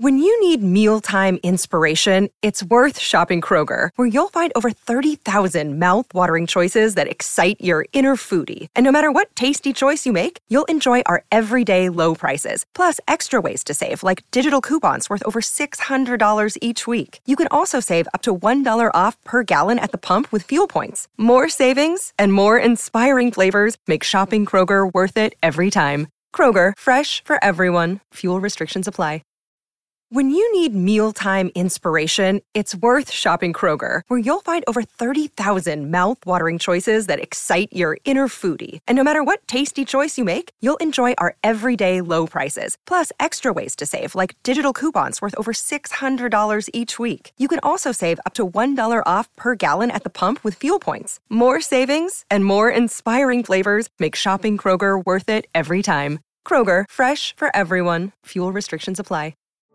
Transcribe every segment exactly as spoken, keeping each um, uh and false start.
When you need mealtime inspiration, it's worth shopping Kroger, where you'll find over thirty thousand mouth-watering choices that excite your inner foodie. And no matter what tasty choice you make, you'll enjoy our everyday low prices, plus extra ways to save, like digital coupons worth over six hundred dollars each week. You can also save up to one dollar off per gallon at the pump with fuel points. More savings and more inspiring flavors make shopping Kroger worth it every time. Kroger, fresh for everyone. Fuel restrictions apply. When you need mealtime inspiration, it's worth shopping Kroger, where you'll find over thirty thousand mouth-watering choices that excite your inner foodie. And no matter what tasty choice you make, you'll enjoy our everyday low prices, plus extra ways to save, like digital coupons worth over six hundred dollars each week. You can also save up to one dollar off per gallon at the pump with fuel points. More savings and more inspiring flavors make shopping Kroger worth it every time. Kroger, fresh for everyone. Fuel restrictions apply.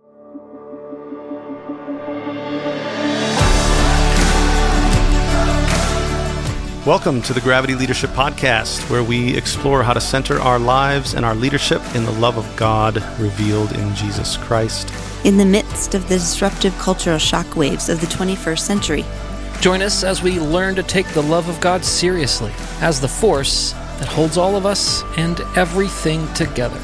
Welcome to the Gravity Leadership Podcast, where we explore how to center our lives and our leadership in the love of God revealed in Jesus Christ. In the midst of the disruptive cultural shockwaves of the twenty-first century. Join us as we learn to take the love of God seriously as the force that holds all of us and everything together.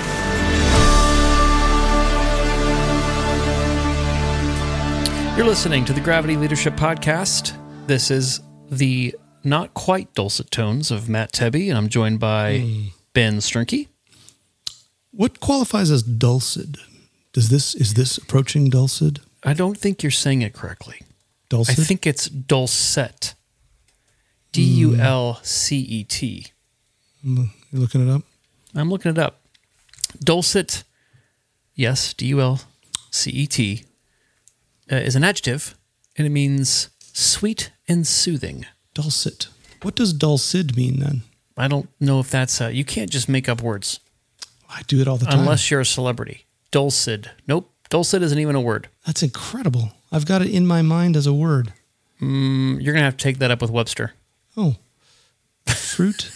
You're listening to the Gravity Leadership Podcast. This is the not quite dulcet tones of Matt Tebby, and I'm joined by mm. Ben Strinke. What qualifies as dulcet? Does this is this approaching dulcet? I don't think you're saying it correctly. Dulcet? I think it's dulcet. D U L C E T. You looking it up? I'm looking it up. Dulcet, yes, D U L C E T, uh, is an adjective, and it means sweet and soothing. Dulcet. What does dulcid mean then? I don't know if that's... Uh, you can't just make up words. I do it all the time. Unless you're a celebrity. Dulcid. Nope. Dulcid isn't even a word. That's incredible. I've got it in my mind as a word. Mm, you're going to have to take that up with Webster. Oh. Fruit?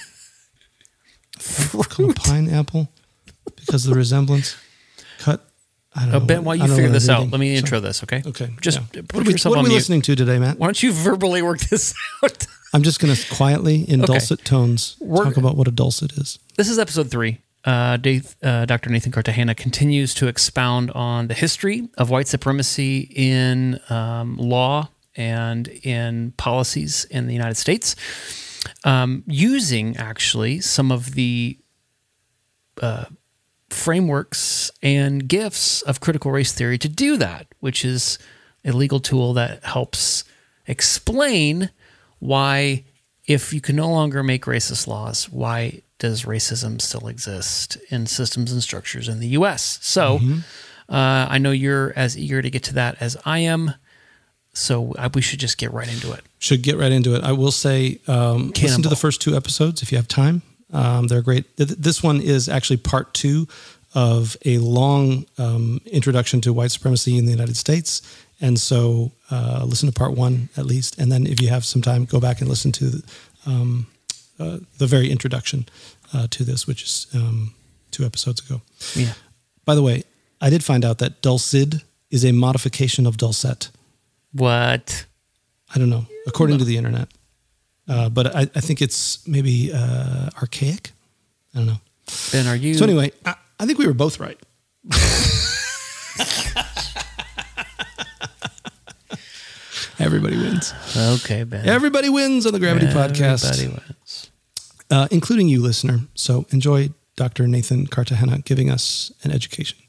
Fruit? Pineapple? Because of the resemblance? Cut? I don't oh, know. Ben, while you figure this out, let me intro Sorry. this, okay? Okay. Just yeah. put what are we, yourself what on are we mute. listening to today, Matt? Why don't you verbally work this out? I'm just going to quietly, in okay. dulcet tones, We're, talk about what a dulcet is. This is episode three. Uh, Dave, uh, Doctor Nathan Cartagena continues to expound on the history of white supremacy in um, law and in policies in the United States, um, using actually some of the uh, frameworks and gifts of critical race theory to do that, which is a legal tool that helps explain why, if you can no longer make racist laws, why does racism still exist in systems and structures in the U S? So mm-hmm. uh, I know you're as eager to get to that as I am, so I, we should just get right into it. Should get right into it. I will say, um, listen to the first two episodes if you have time. Um, they're great. This one is actually part two of a long um, introduction to white supremacy in the United States. And so uh, listen to part one at least. And then if you have some time, go back and listen to um, uh, the very introduction uh, to this, which is um, two episodes ago. Yeah. By the way, I did find out that dulcid is a modification of dulcet. What? I don't know, according to the internet. Uh, but I, I think it's maybe uh, archaic. I don't know. Ben, are you... So anyway, I, I think we were both right. Everybody wins. Okay, Ben. Everybody wins on the Gravity Everybody Podcast. Everybody wins. Uh, including you, listener. So enjoy Doctor Nathan Cartagena giving us an education.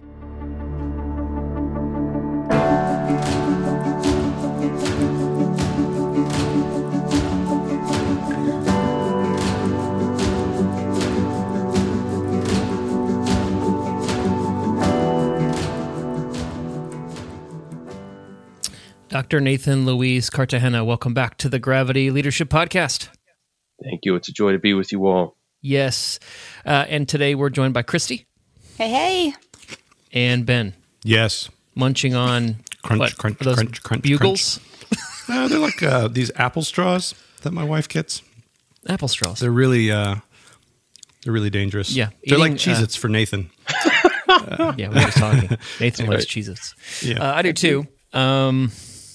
Doctor Nathan Luis Cartagena, welcome back to the Gravity Leadership Podcast. Thank you. It's a joy to be with you all. Yes. Uh, and today we're joined by Christy. Hey, hey. And Ben. Yes. Munching on crunch, what, crunch, those crunch, crunch, bugles? crunch. uh, they're like uh, these apple straws that my wife gets. Apple straws. They're really, uh, they're really dangerous. Yeah. They're Eating, like Cheez-Its uh, for Nathan. uh, yeah, we were just talking. Nathan likes Cheez-Its. Yeah. Uh, I do too. Um,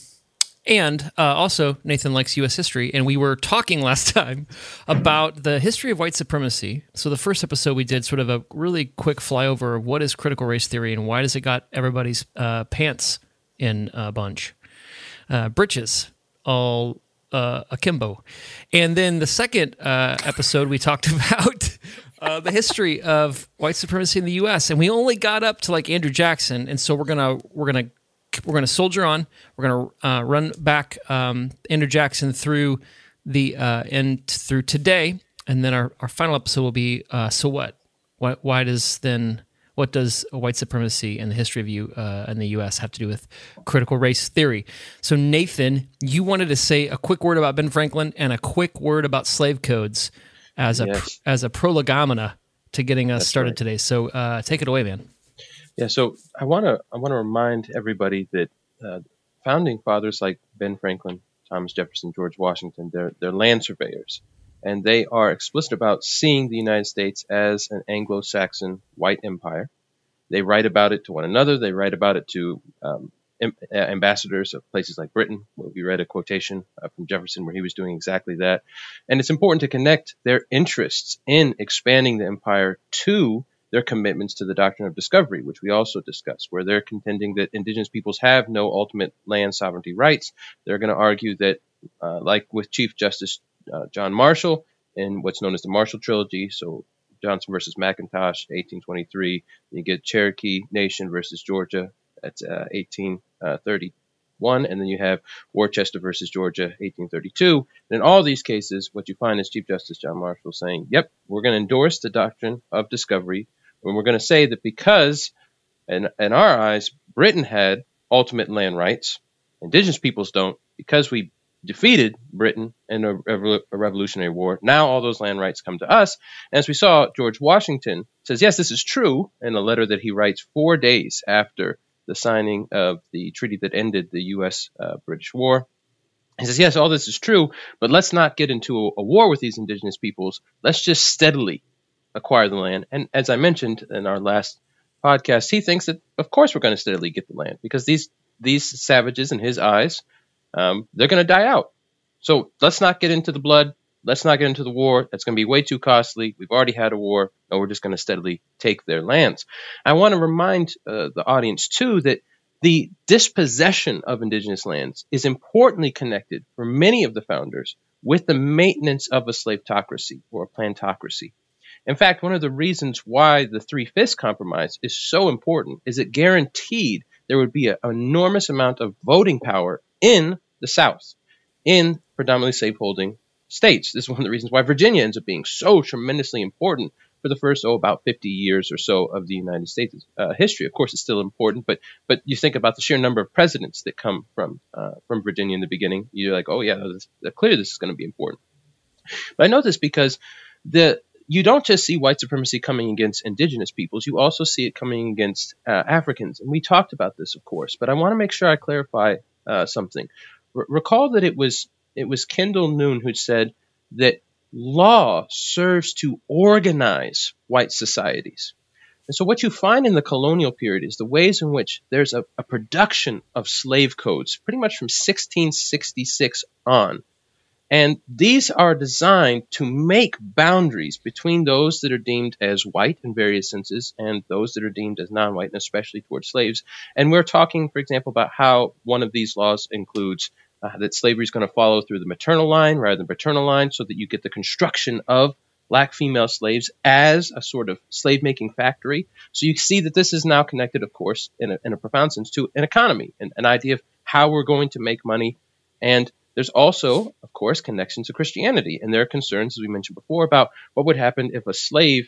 and uh, also, Nathan likes U S history, and we were talking last time about the history of white supremacy. So the first episode we did sort of a really quick flyover of what is critical race theory and why does it got everybody's uh, pants in a bunch, uh, britches all uh, akimbo. And then the second uh, episode we talked about uh, the history of white supremacy in the U S, and we only got up to like Andrew Jackson, and so we're gonna we're gonna we're gonna soldier on. We're gonna uh, run back um, Andrew Jackson through the uh, and through today, and then our, our final episode will be uh, so what? Why, why does then what does white supremacy and the history of you uh, in the U S have to do with critical race theory? So Nathan, you wanted to say a quick word about Ben Franklin and a quick word about slave codes as a Yes. as a prolegomena to getting us That's started right. today. So uh, take it away, man. Yeah, so I want to I want to remind everybody that uh, founding fathers like Ben Franklin, Thomas Jefferson, George Washington, they're they're land surveyors, and they are explicit about seeing the United States as an Anglo-Saxon white empire. They write about it to one another. They write about it to um, am- ambassadors of places like Britain. We read a quotation uh, from Jefferson where he was doing exactly that. And it's important to connect their interests in expanding the empire to their commitments to the doctrine of discovery, which we also discussed, where they're contending that indigenous peoples have no ultimate land sovereignty rights. They're going to argue that, uh, like with Chief Justice uh, John Marshall in what's known as the Marshall Trilogy, so Johnson versus McIntosh, eighteen twenty-three, you get Cherokee Nation versus Georgia, that's uh, eighteen thirty-one, and then you have Worcester versus Georgia, eighteen thirty-two. And in all these cases, what you find is Chief Justice John Marshall saying, yep, we're going to endorse the doctrine of discovery, and we're going to say that because, in, in our eyes, Britain had ultimate land rights, indigenous peoples don't, because we defeated Britain in a, a revolutionary war, now all those land rights come to us. And as we saw, George Washington says, yes, this is true, in a letter that he writes four days after the signing of the treaty that ended the U S British War. He says, yes, all this is true, but let's not get into a, a war with these indigenous peoples. Let's just steadily acquire the land. And as I mentioned in our last podcast, he thinks that, of course, we're going to steadily get the land because these these savages, in his eyes, um, they're going to die out. So let's not get into the blood. Let's not get into the war. That's going to be way too costly. We've already had a war. No, we're just going to steadily take their lands. I want to remind uh, the audience, too, that the dispossession of indigenous lands is importantly connected for many of the founders with the maintenance of a slavetocracy or a plantocracy. In fact, one of the reasons why the Three-Fifths Compromise is so important is it guaranteed there would be an enormous amount of voting power in the South, in predominantly slaveholding states. This is one of the reasons why Virginia ends up being so tremendously important for the first, oh, about fifty years or so of the United States uh, history. Of course, it's still important, but but you think about the sheer number of presidents that come from uh, from Virginia in the beginning. You're like, oh, yeah, this, clearly this is going to be important. But I know this because the you don't just see white supremacy coming against indigenous peoples. You also see it coming against uh, Africans. And we talked about this, of course, but I want to make sure I clarify uh, something. R- recall that it was it was Kendall Noon who said that law serves to organize white societies. And so what you find in the colonial period is the ways in which there's a, a production of slave codes, pretty much from sixteen sixty-six on. And these are designed to make boundaries between those that are deemed as white in various senses and those that are deemed as non-white, and especially towards slaves. And we're talking, for example, about how one of these laws includes uh, that slavery is going to follow through the maternal line rather than paternal line, so that you get the construction of black female slaves as a sort of slave-making factory. So you see that this is now connected, of course, in a, in a profound sense, to an economy, an, an idea of how we're going to make money. And there's also, of course, connections to Christianity, and there are concerns, as we mentioned before, about what would happen if a slave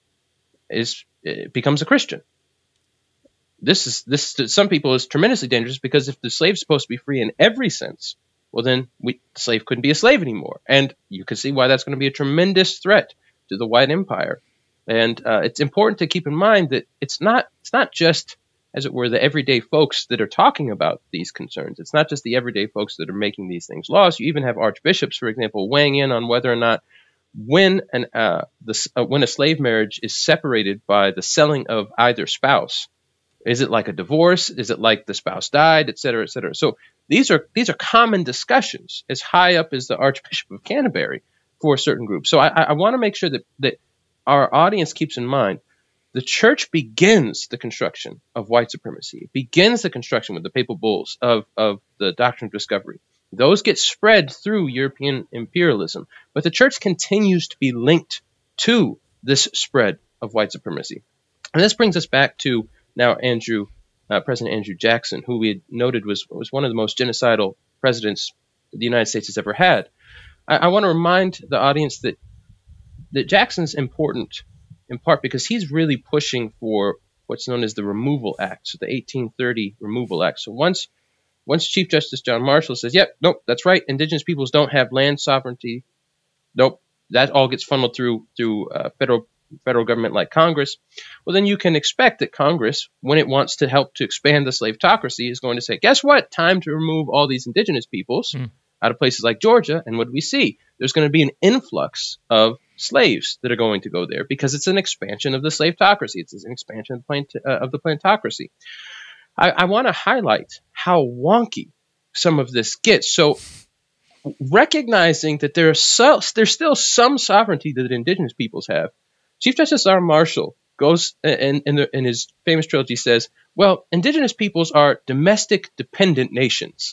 is uh, becomes a Christian. This is this to some people is tremendously dangerous, because if the slave is supposed to be free in every sense, well, then we, the slave couldn't be a slave anymore, and you can see why that's going to be a tremendous threat to the white empire. And uh, it's important to keep in mind that it's not it's not just, as it were, the everyday folks that are talking about these concerns. It's not just the everyday folks that are making these things laws. You even have archbishops, for example, weighing in on whether or not when an uh, the, uh, when a slave marriage is separated by the selling of either spouse. Is it like a divorce? Is it like the spouse died, et cetera, et cetera? So these are these are common discussions as high up as the Archbishop of Canterbury for a certain group. So I, I want to make sure that, that our audience keeps in mind the church begins the construction of white supremacy. It begins the construction with the papal bulls of, of the doctrine of discovery. Those get spread through European imperialism, but the church continues to be linked to this spread of white supremacy. And this brings us back to now Andrew, uh, President Andrew Jackson, who we had noted was, was one of the most genocidal presidents the United States has ever had. I, I want to remind the audience that that Jackson's important in part because he's really pushing for what's known as the Removal Act, so the eighteen thirty Removal Act. So once once Chief Justice John Marshall says, yep, nope, that's right, indigenous peoples don't have land sovereignty, nope, that all gets funneled through through uh, federal federal government like Congress, well, then you can expect that Congress, when it wants to help to expand the slavetocracy, is going to say, guess what? Time to remove all these indigenous peoples mm. out of places like Georgia. And what do we see? There's going to be an influx of slaves that are going to go there because it's an expansion of the slavetocracy. It's an expansion of the, plant- uh, of the plantocracy. I, I want to highlight how wonky some of this gets. So recognizing that there are so, there's still some sovereignty that indigenous peoples have, Chief Justice R. Marshall goes in, in, the, in his famous trilogy says, well, indigenous peoples are domestic dependent nations.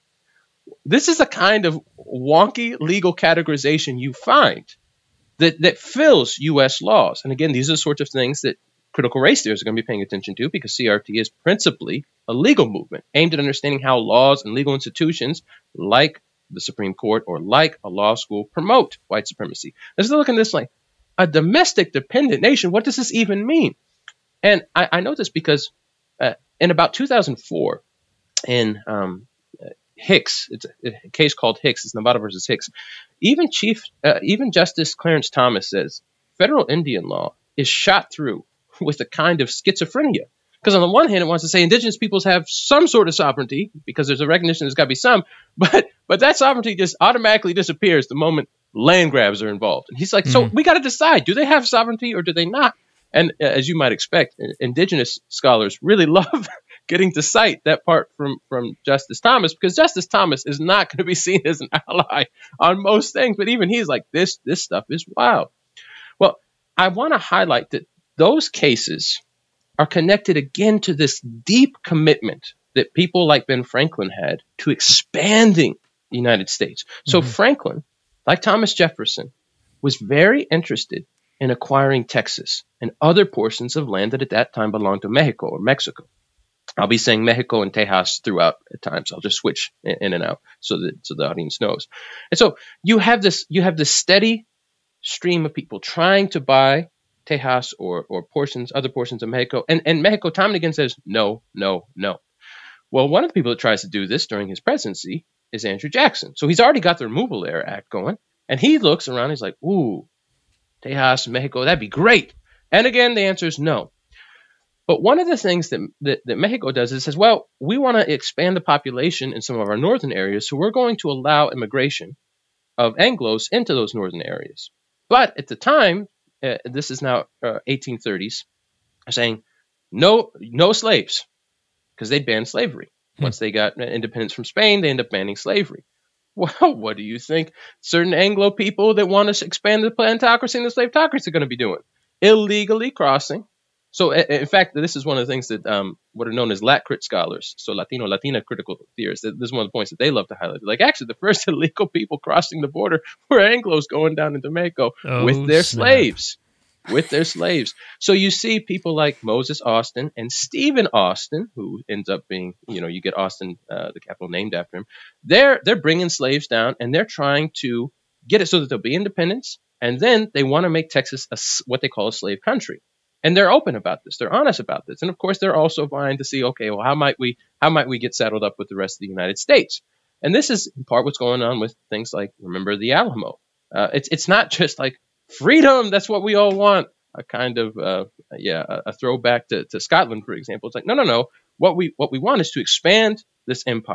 This is a kind of wonky legal categorization you find that, that fills U S laws. And again, these are the sorts of things that critical race theorists are going to be paying attention to because C R T is principally a legal movement aimed at understanding how laws and legal institutions like the Supreme Court or like a law school promote white supremacy. Let's look at this like, a domestic dependent nation, what does this even mean? And I, I know this because uh, in about two thousand four, in um, Hicks, it's a, a case called Hicks, it's Nevada versus Hicks, even Chief, uh, even Justice Clarence Thomas says federal Indian law is shot through with a kind of schizophrenia. Because on the one hand, it wants to say indigenous peoples have some sort of sovereignty because there's a recognition there's got to be some, but but that sovereignty just automatically disappears the moment land grabs are involved. And he's like, mm-hmm. so we got to decide, do they have sovereignty or do they not? And uh, as you might expect, indigenous scholars really love getting to cite that part from, from Justice Thomas because Justice Thomas is not going to be seen as an ally on most things. But even he's like, this, this stuff is wild. Well, I want to highlight that those cases are connected again to this deep commitment that people like Ben Franklin had to expanding the United States. So mm-hmm. Franklin, like Thomas Jefferson, was very interested in acquiring Texas and other portions of land that at that time belonged to Mexico or Mexico. I'll be saying Mexico and Tejas throughout at times. I'll just switch in and out so that so the audience knows. And so you have this you have this steady stream of people trying to buy Tejas or or portions, other portions of Mexico. And, and Mexico time and again says, no, no, no. Well, one of the people that tries to do this during his presidency is Andrew Jackson. So he's already got the Removal Act going. And he looks around, he's like, ooh, Tejas, Mexico, that'd be great. And again, the answer is no. But one of the things that, that, that Mexico does is it says, well, we want to expand the population in some of our northern areas, so we're going to allow immigration of Anglos into those northern areas. But at the time, uh, this is now uh, eighteen thirties, saying no, no slaves, because they banned slavery. Once they got independence from Spain, they end up banning slavery. Well, what do you think certain Anglo people that want to expand the plantocracy and the slavetocracy are going to be doing? Illegally crossing. So, in fact, this is one of the things that um, what are known as Lat-crit scholars, so Latino, Latina critical theorists, this is one of the points that they love to highlight. Like, actually, the first illegal people crossing the border were Anglos going down into Mexico oh, with their snap. slaves. With their slaves. So you see people like Moses Austin and Stephen Austin, who ends up being, you know, you get Austin, uh, the capital named after him. They're they're bringing slaves down and they're trying to get it so that there'll be independence. And then they want to make Texas a, what they call a slave country. And they're open about this. They're honest about this. And of course, they're also vying to see, okay, well, how might we how might we get settled up with the rest of the United States? And this is in part what's going on with things like, remember the Alamo. Uh, it's it's not just like freedom, that's what we all want. A kind of, uh, yeah, a, a throwback to, to Scotland, for example. It's like, no, no, no. What we what we want is to expand this empire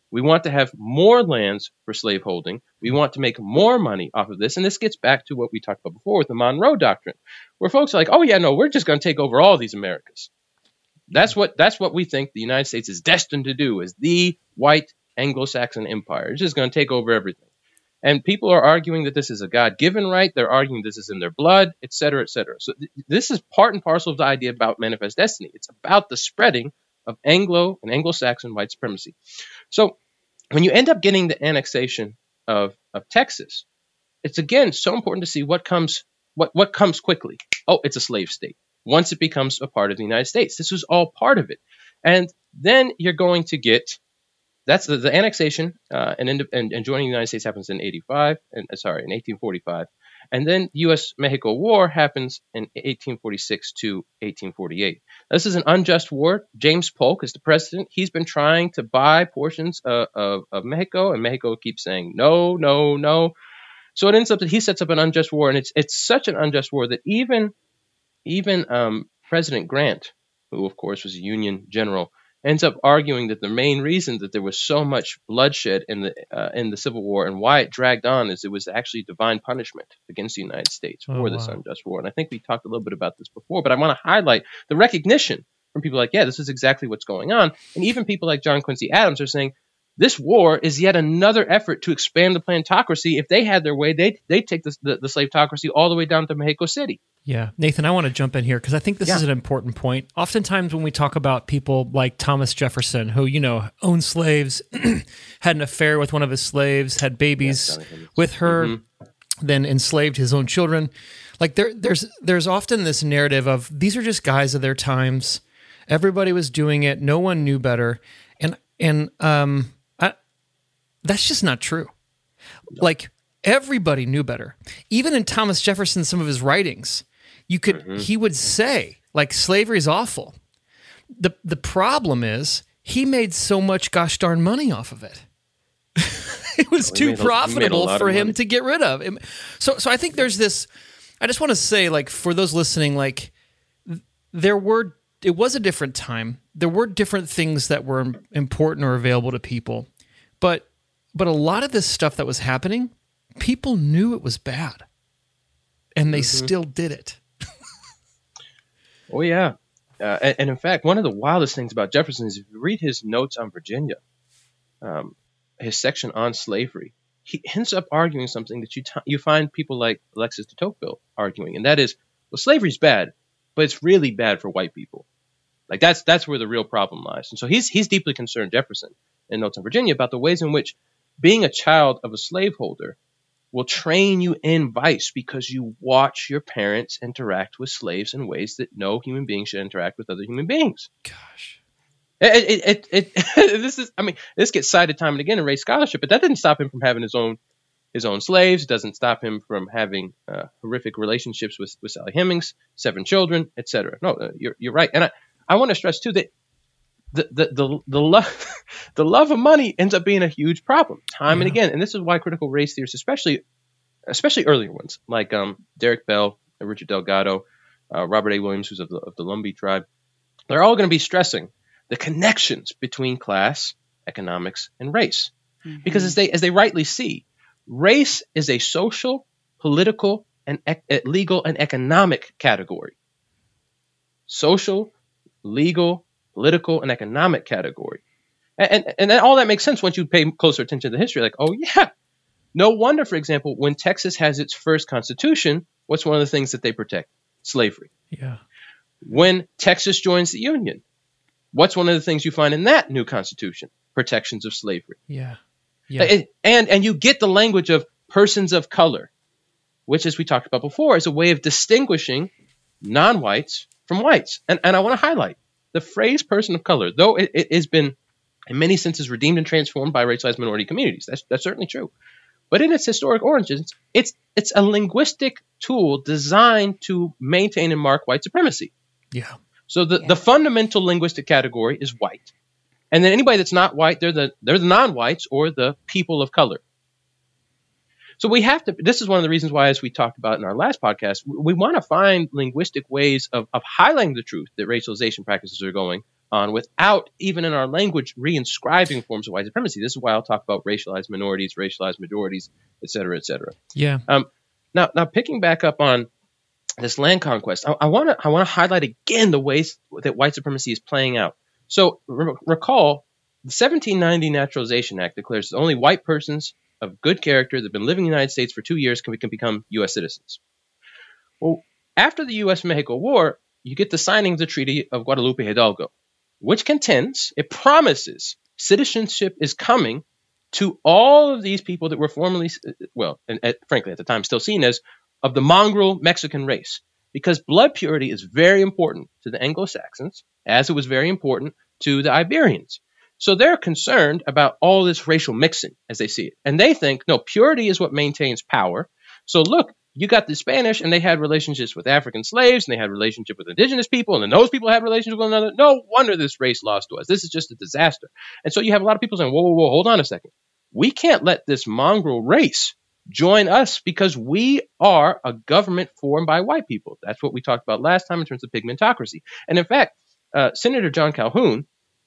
We want to have more lands for slaveholding. We want to make more money off of this. And this gets back to what we talked about before with the Monroe Doctrine, where folks are like, oh, yeah, no, we're just going to take over all these Americas. That's what that's what we think the United States is destined to do, as the white Anglo-Saxon empire. It's just going to take over everything. And people are arguing that this is a God-given right. They're arguing this is in their blood, et cetera, et cetera. So th- this is part and parcel of the idea about manifest destiny. It's about the spreading of Anglo and Anglo-Saxon white supremacy. So when you end up getting the annexation of, of Texas, it's again so important to see what comes what, what comes quickly. Oh, it's a slave state. Once it becomes a part of the United States, this was all part of it. And then you're going to get that's the, the annexation uh, and, and and joining the United States happens in eighty-five and sorry in eighteen forty-five, and then U S Mexico War happens in eighteen forty-six to eighteen forty-eight. This is an unjust war. James Polk is the president. He's been trying to buy portions uh, of of Mexico, and Mexico keeps saying no, no, no. So it ends up that he sets up an unjust war, and it's it's such an unjust war that even even um, President Grant, who of course was a Union general, ends up arguing that the main reason that there was so much bloodshed in the uh, in the Civil War and why it dragged on is it was actually divine punishment against the United States for oh, this wow. unjust war. And I think we talked a little bit about this before, but I want to highlight the recognition from people like, yeah, this is exactly what's going on. And even people like John Quincy Adams are saying, this war is yet another effort to expand the plantocracy. If they had their way, they'd, they'd take the, the, the slavetocracy all the way down to Mexico City. Yeah. Nathan, I want to jump in here because I think this yeah. is an important point. Oftentimes when we talk about people like Thomas Jefferson, who, you know, owned slaves, had an affair with one of his slaves, had babies yes, with her, mm-hmm. then enslaved his own children. Like there, there's there's often this narrative of these are just guys of their times. Everybody was doing it. No one knew better. And, and um, I, that's just not true. No. Like everybody knew better. Even in Thomas Jefferson, some of his writings, You could, mm-hmm. he would say, like, slavery is awful. The the problem is he made so much gosh darn money off of it. It was well, too a, profitable for him to get rid of. So so I think there's this, I just want to say, like, for those listening, like, there were, it was a different time. There were different things that were important or available to people. But but a lot of this stuff that was happening, people knew it was bad. And they mm-hmm. still did it. Oh, yeah. Uh, and, and in fact, one of the wildest things about Jefferson is if you read his notes on Virginia, um, his section on slavery, he ends up arguing something that you t- you find people like Alexis de Tocqueville arguing, and that is, well, slavery's bad, but it's really bad for white people. Like that's that's where the real problem lies. And so he's he's deeply concerned, Jefferson, in Notes on Virginia, about the ways in which being a child of a slaveholder will train you in vice because you watch your parents interact with slaves in ways that no human being should interact with other human beings. Gosh. It, it, it, it, this is, I mean, this gets cited time and again in race scholarship, but that didn't stop him from having his own his own slaves. It doesn't stop him from having uh, horrific relationships with, with Sally Hemings, seven children, et cetera. No, uh, you're you're right. And I, I want to stress, too, that the the the, the love the love of money ends up being a huge problem time yeah. and again. And this is why critical race theorists, especially especially earlier ones like um, Derek Bell, Richard Delgado, uh, Robert A. Williams, who's of the, of the Lumbee tribe, they're all going to be stressing the connections between class, economics, and race. Mm-hmm. Because as they as they rightly see, race is a social, political, and e- legal and economic category. Social, legal, political, and economic category. And, and, and all that makes sense once you pay closer attention to the history. Like, oh, yeah. No wonder, for example, when Texas has its first constitution, what's one of the things that they protect? Slavery. Yeah. When Texas joins the Union, what's one of the things you find in that new constitution? Protections of slavery. Yeah. Yeah. And, and, and you get the language of persons of color, which, as we talked about before, is a way of distinguishing non-whites from whites. And, and I want to highlight the phrase person of color, though it, it has been in many senses redeemed and transformed by racialized minority communities. That's, that's certainly true. But in its historic origins, it's it's a linguistic tool designed to maintain and mark white supremacy. Yeah. So the, Yeah. the fundamental linguistic category is white. And then anybody that's not white, they're the they're the non-whites or the people of color. So we have to, this is one of the reasons why, as we talked about in our last podcast, we want to find linguistic ways of, of highlighting the truth that racialization practices are going, on without even in our language reinscribing forms of white supremacy. This is why I'll talk about racialized minorities, racialized majorities, et cetera, et cetera. Yeah. Um, now, now picking back up on this land conquest, I want to I want to highlight again the ways that white supremacy is playing out. So re- recall, the seventeen ninety Naturalization Act declares that only white persons of good character that have been living in the United States for two years can, can become U S citizens. Well, after the U S Mexico War, you get the signing of the Treaty of Guadalupe Hidalgo, which contends, it promises citizenship is coming to all of these people that were formerly, well, and, and frankly at the time still seen as, of the mongrel Mexican race, because blood purity is very important to the Anglo-Saxons, as it was very important to the Iberians. So they're concerned about all this racial mixing as they see it. And they think, no, purity is what maintains power. So look, you got the Spanish, and they had relationships with African slaves, and they had relationship with indigenous people, and then those people had relationships with one another. No wonder this race lost to us. This is just a disaster. And so you have a lot of people saying, whoa, whoa, whoa, hold on a second. We can't let this mongrel race join us because we are a government formed by white people. That's what we talked about last time in terms of pigmentocracy. And in fact, uh, Senator John Calhoun,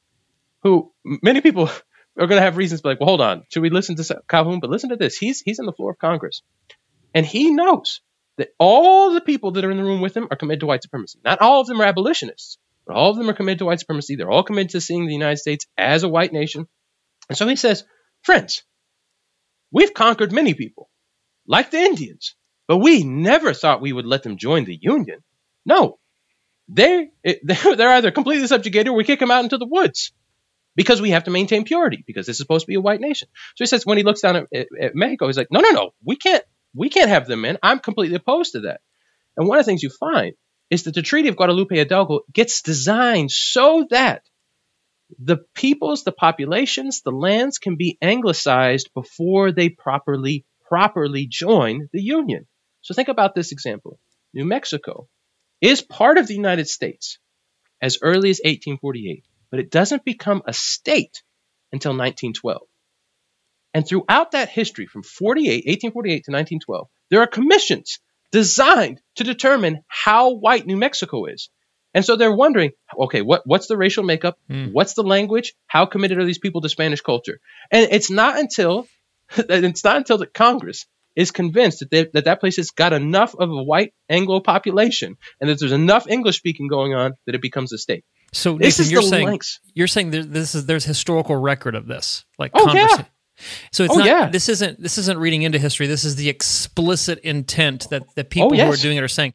who many people are going to have reasons to be like, well, hold on, should we listen to Calhoun? But listen to this. He's he's on the floor of Congress. And he knows that all the people that are in the room with him are committed to white supremacy. Not all of them are abolitionists, but all of them are committed to white supremacy. They're all committed to seeing the United States as a white nation. And so he says, friends, we've conquered many people, like the Indians, but we never thought we would let them join the Union. No, they, they're either completely subjugated or we kick them out into the woods because we have to maintain purity, because this is supposed to be a white nation. So he says when he looks down at, at, at Mexico, he's like, no, no, no, we can't. We can't have them in. I'm completely opposed to that. And one of the things you find is that the Treaty of Guadalupe Hidalgo gets designed so that the peoples, the populations, the lands can be anglicized before they properly, properly join the Union. So think about this example. New Mexico is part of the United States as early as eighteen forty-eight, but it doesn't become a state until nineteen twelve. And throughout that history, from forty-eight, eighteen forty-eight to nineteen twelve, there are commissions designed to determine how white New Mexico is. And so they're wondering, okay, what, what's the racial makeup? Mm. What's the language? How committed are these people to Spanish culture? And it's not until it's not until the Congress is convinced that, they, that that place has got enough of a white Anglo population and that there's enough English speaking going on that it becomes a state. So this Nathan, is you're the saying lengths. You're saying there, this is there's historical record of this, like oh conversa- yeah. So it's oh, not. Yeah. This isn't. This isn't reading into history. This is the explicit intent that the people oh, yes. who are doing it are saying.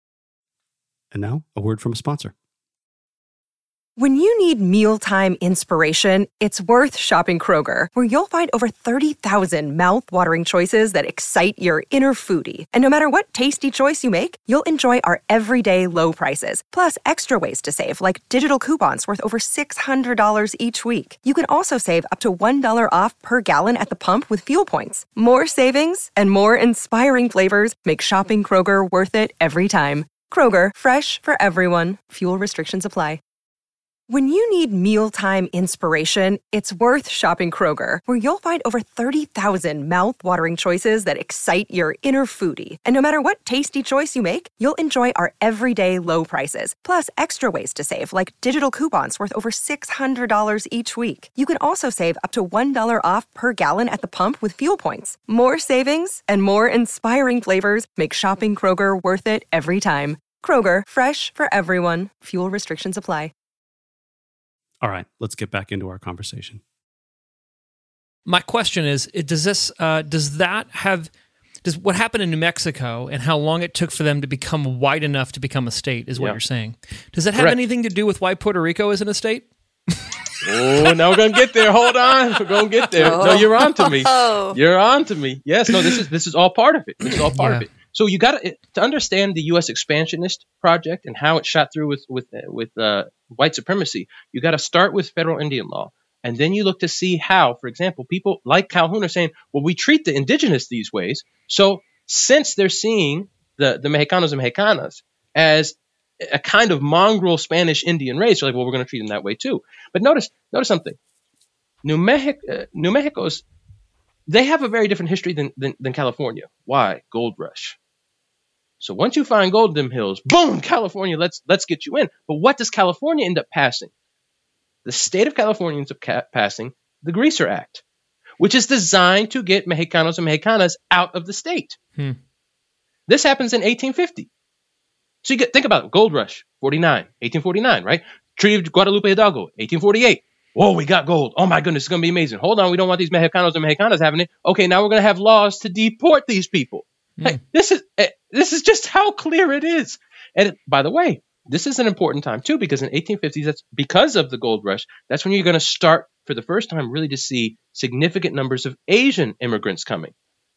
And now, a word from a sponsor. When you need mealtime inspiration, it's worth shopping Kroger, where you'll find over thirty thousand mouth-watering choices that excite your inner foodie. And no matter what tasty choice you make, you'll enjoy our everyday low prices, plus extra ways to save, like digital coupons worth over six hundred dollars each week. You can also save up to one dollar off per gallon at the pump with fuel points. More savings and more inspiring flavors make shopping Kroger worth it every time. Kroger, fresh for everyone. Fuel restrictions apply. When you need mealtime inspiration, it's worth shopping Kroger, where you'll find over thirty thousand mouth-watering choices that excite your inner foodie. And no matter what tasty choice you make, you'll enjoy our everyday low prices, plus extra ways to save, like digital coupons worth over six hundred dollars each week. You can also save up to one dollar off per gallon at the pump with fuel points. More savings and more inspiring flavors make shopping Kroger worth it every time. Kroger, fresh for everyone. Fuel restrictions apply. All right, let's get back into our conversation. My question is: Does this? Uh, does that have? Does what happened in New Mexico and how long it took for them to become white enough to become a state? Is what yeah. you're saying? Does that have Correct. anything to do with why Puerto Rico isn't a state? Oh, now we're gonna get there. Hold on, we're gonna get there. No, you're on to me. You're on to me. Yes, no, this is this is all part of it. This is all part yeah. of it. So you got to to understand the U S expansionist project and how it shot through with with with uh, white supremacy. You got to start with federal Indian law, and then you look to see how, for example, people like Calhoun are saying, "Well, we treat the indigenous these ways." So since they're seeing the the Mexicanos and Mexicanas as a kind of mongrel Spanish Indian race, they're like, "Well, we're going to treat them that way too." But notice notice something. New Mexico, uh, New Mexico's they have a very different history than, than than California. Why? Gold rush. So once you find gold in them hills, boom, California, let's let's get you in. But what does California end up passing? the state of California ends up ca- passing the Greaser Act, which is designed to get Mexicanos and Mexicanas out of the state. Hmm. This happens in eighteen fifty. So you get, think about it. Gold Rush, forty-nine, eighteen forty-nine, right? Treaty of Guadalupe Hidalgo, eighteen forty-eight. Whoa, we got gold. Oh my goodness, it's going to be amazing. Hold on, we don't want these Mexicanos and Mexicanas having it. Okay, now we're going to have laws to deport these people. Mm. Hey, this is this is just how clear it is. And by the way, this is an important time too, because in eighteen fifties, that's because of the gold rush, that's when you're going to start for the first time really to see significant numbers of Asian immigrants coming.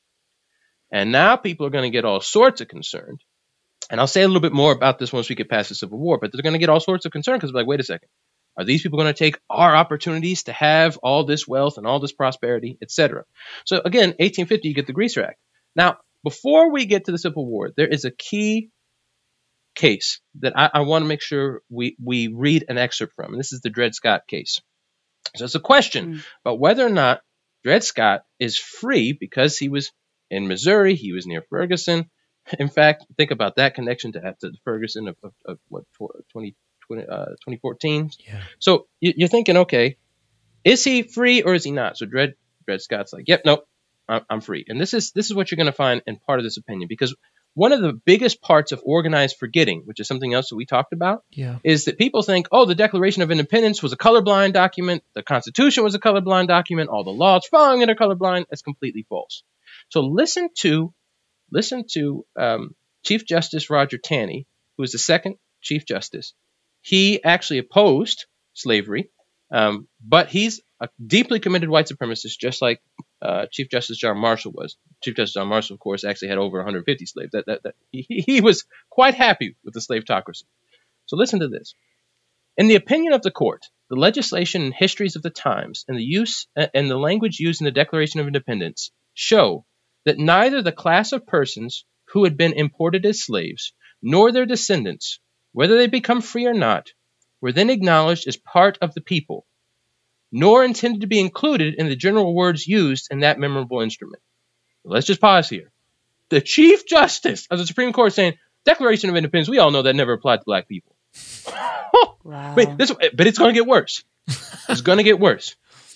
And now people are going to get all sorts of concerned. And I'll say a little bit more about this once we get past the Civil War, but they're going to get all sorts of concern because they're like, wait a second. Are these people going to take our opportunities to have all this wealth and all this prosperity, et cetera? So again, eighteen fifty, you get the Greaser Act. Now, before we get to the Civil War, there is a key case that I, I want to make sure we, we read an excerpt from. And this is the Dred Scott case. So it's a question mm. about whether or not Dred Scott is free because he was in Missouri, he was near Ferguson. In fact, think about that connection to, to Ferguson of, of, of what, twenty, twenty, uh, twenty fourteen. Yeah. So you, you're thinking, okay, is he free or is he not? So Dred, Dred Scott's like, yep, nope, I'm, I'm free. And this is this is what you're going to find in part of this opinion, because one of the biggest parts of organized forgetting, which is something else that we talked about, yeah. is that people think, oh, the Declaration of Independence was a colorblind document, the Constitution was a colorblind document, all the laws following it are colorblind. That's completely false. So listen to listen to um, Chief Justice Roger Taney, who was the second Chief Justice. He actually opposed slavery, um, but he's a deeply committed white supremacist, just like uh, Chief Justice John Marshall was. Chief Justice John Marshall, of course, actually had over one hundred fifty slaves. That, that, that, he, he was quite happy with the slavetocracy. So listen to this. In the opinion of the court, the legislation and histories of the times and the use uh, and the language used in the Declaration of Independence show that neither the class of persons who had been imported as slaves nor their descendants, whether they become free or not, were then acknowledged as part of the people, nor intended to be included in the general words used in that memorable instrument. Let's just pause here. The Chief Justice of the Supreme Court saying, Declaration of Independence, we all know that never applied to black people. Wow. But, this, but it's going to get worse. It's going to get worse.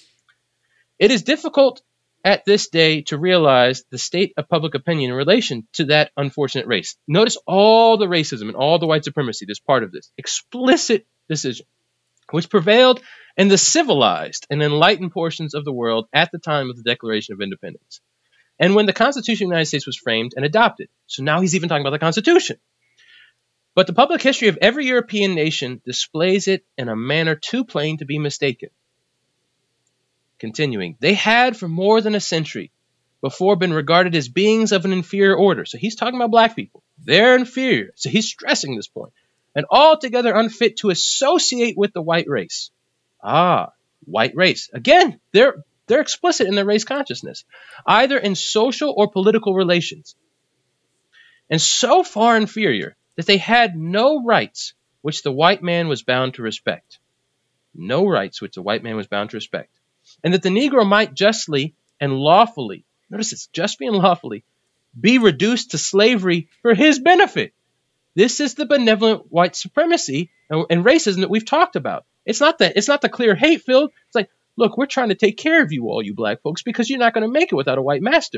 It is difficult at this day to realize the state of public opinion in relation to that unfortunate race. Notice all the racism and all the white supremacy that's part of this explicit decision, which prevailed in the civilized and enlightened portions of the world at the time of the Declaration of Independence, and when the Constitution of the United States was framed and adopted. So now he's even talking about the Constitution. But the public history of every European nation displays it in a manner too plain to be mistaken. Continuing, they had for more than a century before been regarded as beings of an inferior order. So he's talking about black people. They're inferior. So he's stressing this point. And altogether unfit to associate with the white race. Ah, white race. Again, they're they're explicit in their race consciousness, either in social or political relations. And so far inferior that they had no rights which the white man was bound to respect. No rights which the white man was bound to respect. And that the Negro might justly and lawfully, notice it's justly and lawfully, be reduced to slavery for his benefit. This is the benevolent white supremacy and, and racism that we've talked about. It's not that it's not the clear hate filled. It's like, look, we're trying to take care of you, all you black folks, because you're not going to make it without a white master.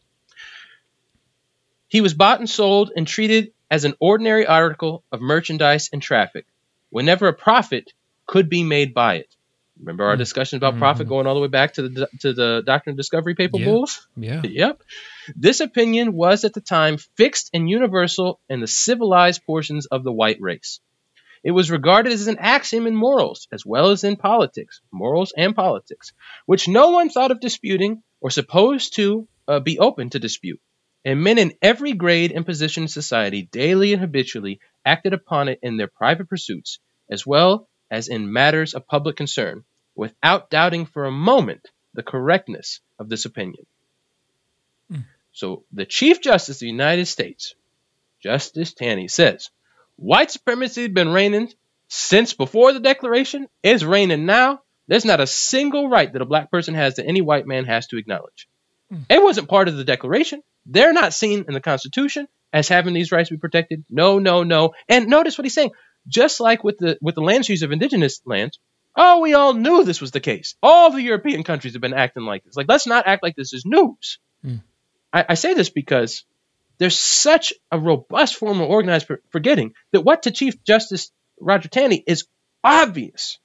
He was bought and sold and treated as an ordinary article of merchandise and traffic, whenever a profit could be made by it. Remember our discussion about mm-hmm. profit going all the way back to the to the Doctrine of Discovery Papal yeah. Bulls? Yeah. Yep. This opinion was at the time fixed and universal in the civilized portions of the white race. It was regarded as an axiom in morals as well as in politics, morals and politics, which no one thought of disputing or supposed to uh, be open to dispute. And men in every grade and position in society daily and habitually acted upon it in their private pursuits as well as in matters of public concern, without doubting for a moment the correctness of this opinion. Mm. So the Chief Justice of the United States, Justice Taney, says, white supremacy has been reigning since before the Declaration. It's reigning now. There's not a single right that a black person has that any white man has to acknowledge. Mm. It wasn't part of the Declaration. They're not seen in the Constitution as having these rights be protected. No, no, no. And notice what he's saying. Just like with the with the land use of indigenous lands, Oh, we all knew this was the case. All the European countries have been acting like this. Like, let's not act like this is news. Mm. I, I say this because there's such a robust form of organized for, forgetting that what to Chief Justice Roger Taney is obvious.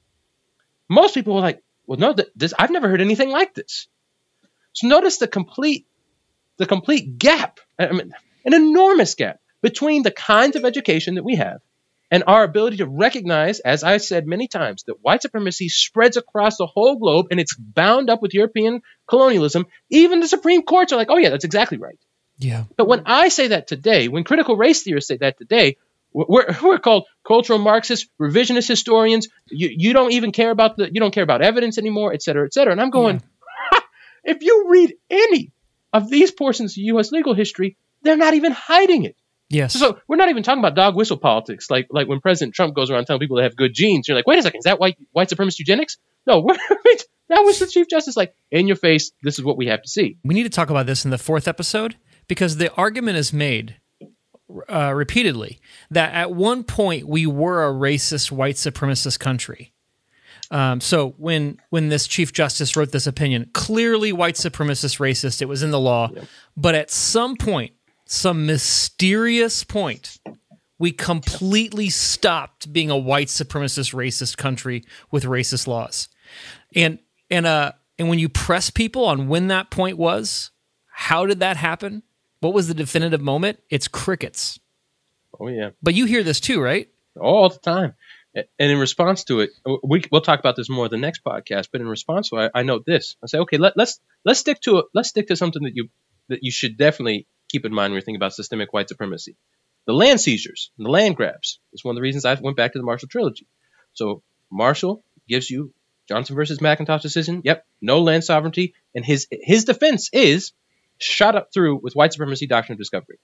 Most people were like, well, no, this, I've never heard anything like this. So notice the complete, the complete gap, I mean, an enormous gap between the kinds of education that we have and our ability to recognize, as I said many times, that white supremacy spreads across the whole globe and it's bound up with European colonialism. Even the Supreme Courts are like, oh yeah, that's exactly right. Yeah. But when I say that today, when critical race theorists say that today, we're, we're called cultural Marxists, revisionist historians. You, you don't even care about the, you don't care about evidence anymore, et cetera, et cetera. And I'm going, yeah. If you read any of these portions of U S legal history, they're not even hiding it. Yes. So we're not even talking about dog whistle politics, like like when President Trump goes around telling people they have good genes. You're like, wait a second, is that white white supremacist eugenics? No, that was the Chief Justice, like, in your face, this is what we have to see. We need to talk about this in the fourth episode because the argument is made uh, repeatedly that at one point we were a racist white supremacist country. Um, so when when this Chief Justice wrote this opinion, clearly white supremacist racist, it was in the law, yep. But at some point, some mysterious point, we completely stopped being a white supremacist racist country with racist laws. And and uh and when you press people on when that point was, how did that happen? What was the definitive moment? It's crickets. Oh yeah. But you hear this too, right? All the time. And in response to it, we, we'll talk about this more in the next podcast. But in response to it, I, I note this. I say, okay, let, let's let's stick to it. Let's stick to something that you that you should definitely keep in mind when you're thinking about systemic white supremacy. The land seizures, the land grabs, is one of the reasons I went back to the Marshall Trilogy. So Marshall gives you Johnson versus McIntosh decision. Yep, no land sovereignty, and his his defense is shot up through with white supremacy doctrine of discovery.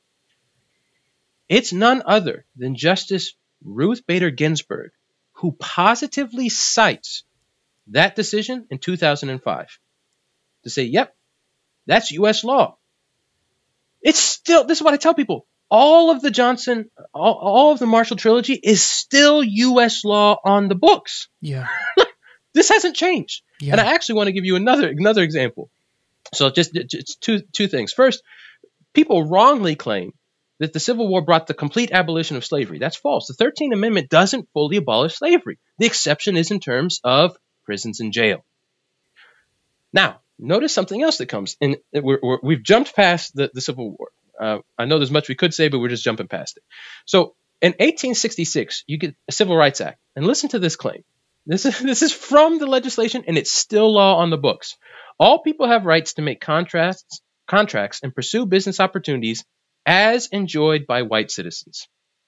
It's none other than Justice Ruth Bader Ginsburg who positively cites that decision in two thousand five to say, yep, that's U S law. It's still, this is what I tell people, all of the Johnson, all, all of the Marshall Trilogy is still U S law on the books. Yeah. This hasn't changed. Yeah. And I actually want to give you another another example. So just, just two two things. First, people wrongly claim that the Civil War brought the complete abolition of slavery. That's false. The thirteenth Amendment doesn't fully abolish slavery. The exception is in terms of prisons and jail. Now, notice something else that comes in. We're, we're, we've jumped past the, the Civil War. Uh, I know there's much we could say, but we're just jumping past it. So in eighteen sixty-six, you get a Civil Rights Act. And listen to this claim. This is, this is from the legislation, and it's still law on the books. All people have rights to make contracts, contracts and pursue business opportunities as enjoyed by white citizens.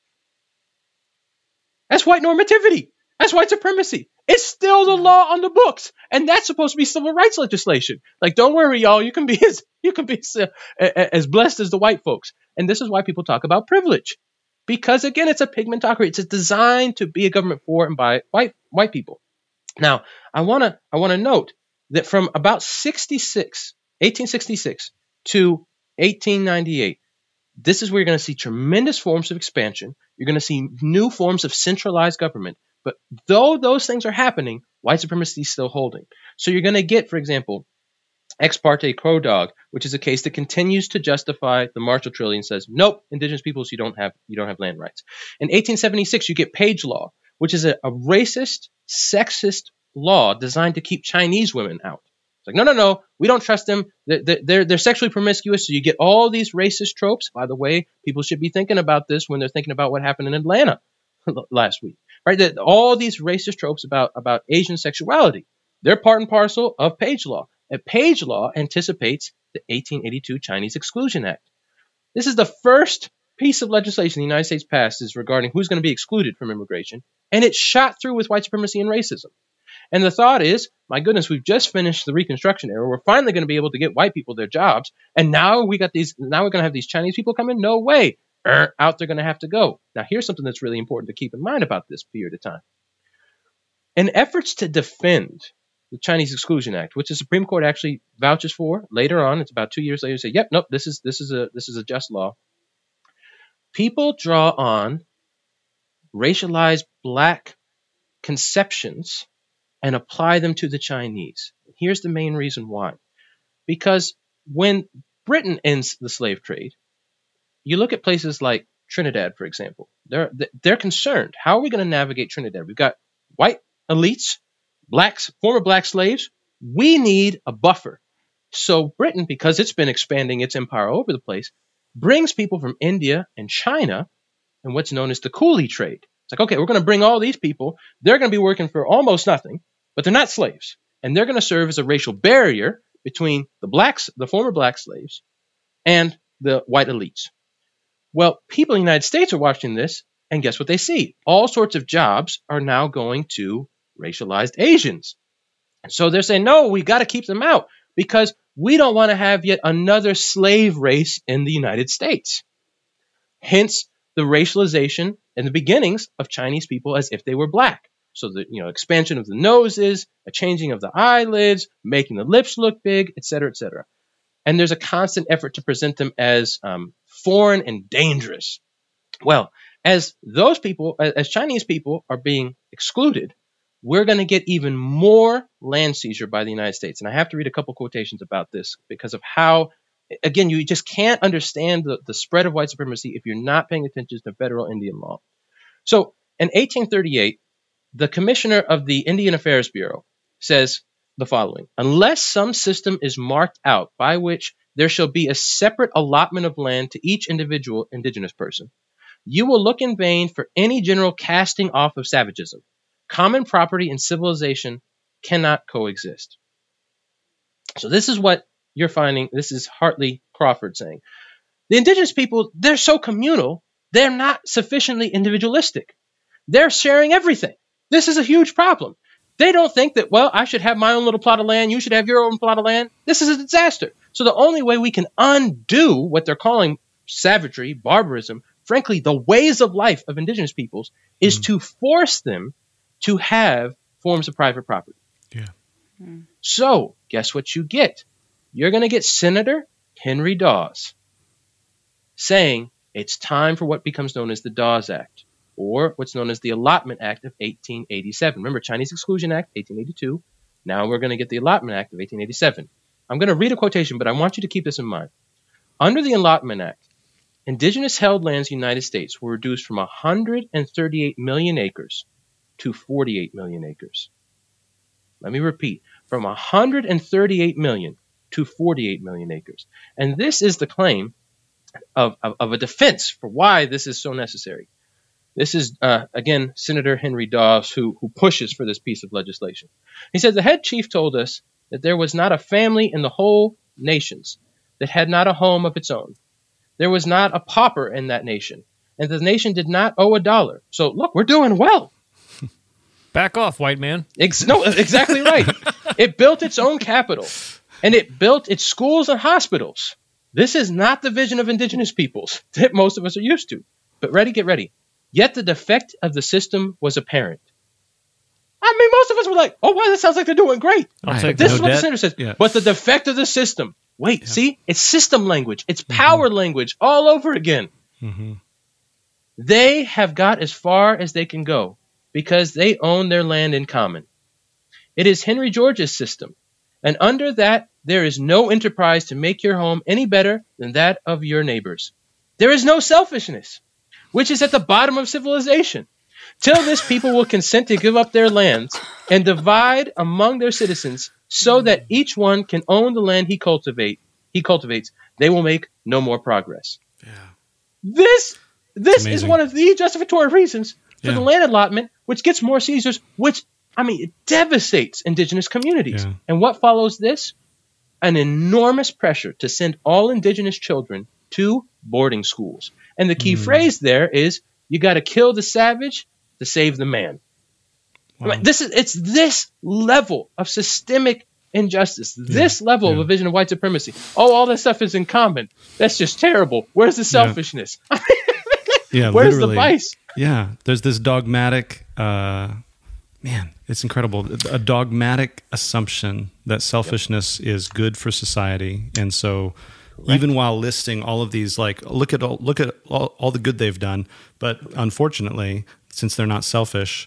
That's white normativity. That's white supremacy. It's still the law on the books, and that's supposed to be civil rights legislation. Like, don't worry, y'all. You can be as you can be as, uh, as blessed as the white folks. And this is why people talk about privilege, because again, it's a pigmentocracy. It's designed to be a government for and by white white people. Now, I wanna I wanna note that from about sixty-six, eighteen sixty-six to eighteen ninety-eight. This is where you're going to see tremendous forms of expansion. You're going to see new forms of centralized government. But though those things are happening, white supremacy is still holding. So you're going to get, for example, Ex parte Crow Dog, which is a case that continues to justify the Marshall Trilogy and says, nope, indigenous peoples, you don't have you don't have land rights. In eighteen seventy-six, you get Page Law, which is a, a racist, sexist law designed to keep Chinese women out. It's like, no, no, no, we don't trust them. They're, they're, they're sexually promiscuous. So you get all these racist tropes. By the way, people should be thinking about this when they're thinking about what happened in Atlanta last week, right? That all these racist tropes about, about Asian sexuality, they're part and parcel of Page Law. And Page Law anticipates the eighteen eighty-two Chinese Exclusion Act. This is the first piece of legislation the United States passes regarding who's going to be excluded from immigration. And it's shot through with white supremacy and racism. And the thought is, my goodness, we've just finished the Reconstruction era. We're finally going to be able to get white people their jobs. And now we got these, now we're going to have these Chinese people come in? No way. Er, out they're going to have to go. Now, here's something that's really important to keep in mind about this period of time. In efforts to defend the Chinese Exclusion Act, which the Supreme Court actually vouches for later on, it's about two years later, say, yep, nope, this is this is a this is a just law. People draw on racialized black conceptions and apply them to the Chinese. Here's the main reason why. Because when Britain ends the slave trade, you look at places like Trinidad, for example. They're they're concerned. How are we going to navigate Trinidad? We've got white elites, blacks, former black slaves. We need a buffer. So Britain, because it's been expanding its empire all over the place, brings people from India and China and what's known as the coolie trade. It's like, okay, we're going to bring all these people. They're going to be working for almost nothing, but they're not slaves. And they're going to serve as a racial barrier between the blacks, the former black slaves, and the white elites. Well, people in the United States are watching this, and guess what they see? All sorts of jobs are now going to racialized Asians. So they're saying, no, we got to keep them out because we don't want to have yet another slave race in the United States. Hence the racialization and the beginnings of Chinese people as if they were black. So the you know expansion of the noses, a changing of the eyelids, making the lips look big, et cetera, et cetera. And there's a constant effort to present them as um, foreign and dangerous. Well, as those people, as Chinese people are being excluded, we're going to get even more land seizure by the United States. And I have to read a couple quotations about this because of how, again, you just can't understand the, the spread of white supremacy if you're not paying attention to federal Indian law. So in eighteen thirty-eight, the commissioner of the Indian Affairs Bureau says the following: unless some system is marked out by which there shall be a separate allotment of land to each individual indigenous person, you will look in vain for any general casting off of savagism. Common property and civilization cannot coexist. So this is what you're finding. This is Hartley Crawford saying. The indigenous people, they're so communal, they're not sufficiently individualistic. They're sharing everything. This is a huge problem. They don't think that, well, I should have my own little plot of land, you should have your own plot of land. This is a disaster. So the only way we can undo what they're calling savagery, barbarism, frankly, the ways of life of indigenous peoples, is mm. to force them to have forms of private property. Yeah. Mm. So guess what you get? You're going to get Senator Henry Dawes saying it's time for what becomes known as the Dawes Act, or what's known as the Allotment Act of eighteen eighty-seven. Remember, Chinese Exclusion Act, eighteen eighty-two. Now we're going to get the Allotment Act of eighteen eighty-seven. I'm going to read a quotation, but I want you to keep this in mind. Under the Allotment Act, indigenous held lands in the United States were reduced from one hundred thirty-eight million acres to forty-eight million acres. Let me repeat, from one hundred thirty-eight million to forty-eight million acres. And this is the claim of, of, of a defense for why this is so necessary. This is, uh, again, Senator Henry Dawes, who, who pushes for this piece of legislation. He said, the head chief told us that there was not a family in the whole nations that had not a home of its own. There was not a pauper in that nation, and the nation did not owe a dollar. So, look, we're doing well. Back off, white man. Ex- no, exactly right. It built its own capital, and it built its schools and hospitals. This is not the vision of indigenous peoples that most of us are used to. But ready, get ready. Yet the defect of the system was apparent. I mean, most of us were like, oh, wow, that sounds like they're doing great. I'll take This no is what debt. the senator says. Yeah. But the defect of the system. Wait, Yeah. see? It's system language. It's power Mm-hmm. language all over again. Mm-hmm. They have got as far as they can go because they own their land in common. It is Henry George's system, and under that there is no enterprise to make your home any better than that of your neighbors. There is no selfishness, which is at the bottom of civilization. Till this people will consent to give up their lands and divide among their citizens so that each one can own the land he cultivate, he cultivates, they will make no more progress. Yeah. This this is Amazing. one of the justificatory reasons for Yeah. the land allotment, which gets more seizures, which, I mean, it devastates indigenous communities. Yeah. And what follows this? An enormous pressure to send all indigenous children to boarding schools. And the key Mm. phrase there is, you got to kill the savage to save the man. I Wow. mean, this is it's this level of systemic injustice, this level yeah. of a vision of white supremacy. Oh, all that stuff is in common. That's just terrible. Where's the selfishness? Yeah, Where's literally. the vice? Yeah, there's this dogmatic, uh, man, it's incredible. A dogmatic assumption that selfishness yep. is good for society, and so Correct. Even while listing all of these, like look at all, look at all, all the good they've done, but unfortunately, since they're not selfish,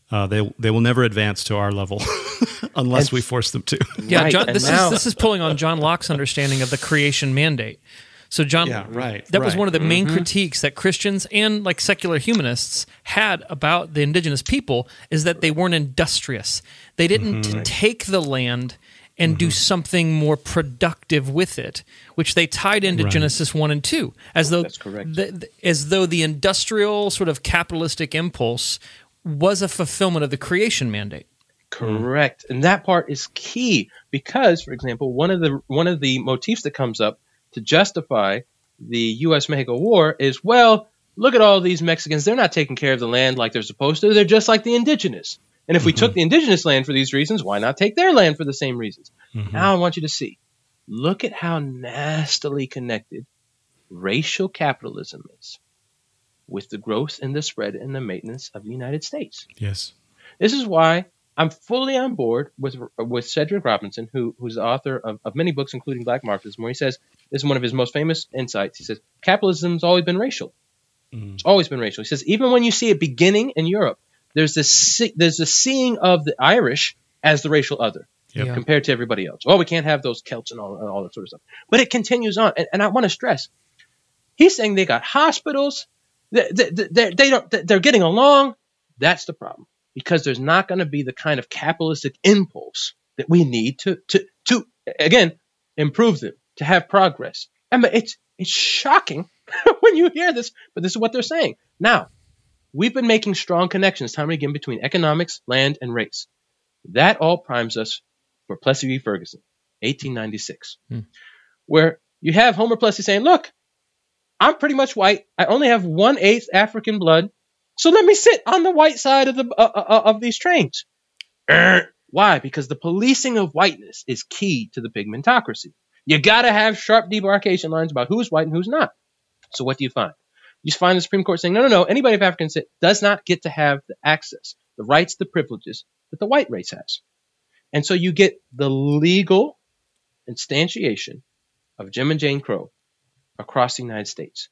uh, they they will never advance to our level unless And- we force them to. Yeah, Right, John, and this now- is this is pulling on John Locke's understanding of the creation mandate. So John, Yeah, right, that was right. one of the main critiques that Christians and like secular humanists had about the indigenous people is that they weren't industrious. They didn't Mm-hmm. take the land and do something more productive with it, which they tied into Right. Genesis one and two, as though That's correct. the- the- as though the industrial sort of capitalistic impulse was a fulfillment of the creation mandate. Correct. And that part is key because, for example, one of the one of the motifs that comes up to justify the U S Mexico war is, well, look at all these Mexicans. They're not taking care of the land like they're supposed to. They're just like the indigenous. And if we took the indigenous land for these reasons, why not take their land for the same reasons? Now I want you to see. Look at how nastily connected racial capitalism is with the growth and the spread and the maintenance of the United States. Yes. This is why I'm fully on board with with Cedric Robinson, who who's the author of, of many books, including Black Marxism, where he says, this is one of his most famous insights. He says, capitalism's always been racial. It's always been racial. He says, even when you see it beginning in Europe, there's this see- there's the seeing of the Irish as the racial other Yep. Yeah. compared to everybody else. Oh, we can't have those Celts and all, and all that sort of stuff. But it continues on. And, and I want to stress, he's saying they got hospitals. They, they, they, they don't, they're getting along. That's the problem. Because there's not going to be the kind of capitalistic impulse that we need to, to, to again, improve them, to have progress. I mean, it's, it's shocking when you hear this, but this is what they're saying. Now, we've been making strong connections time and again between economics, land, and race. That all primes us for Plessy v. Ferguson, eighteen ninety-six, Hmm. where you have Homer Plessy saying, look, I'm pretty much white. I only have one-eighth African blood. So let me sit on the white side of the uh, uh, of these trains. Er, why? Because the policing of whiteness is key to the pigmentocracy. You got to have sharp demarcation lines about who's white and who's not. So what do you find? You find the Supreme Court saying, no, no, no, anybody of African descent does not get to have the access, the rights, the privileges that the white race has. And so you get the legal instantiation of Jim and Jane Crow across the United States.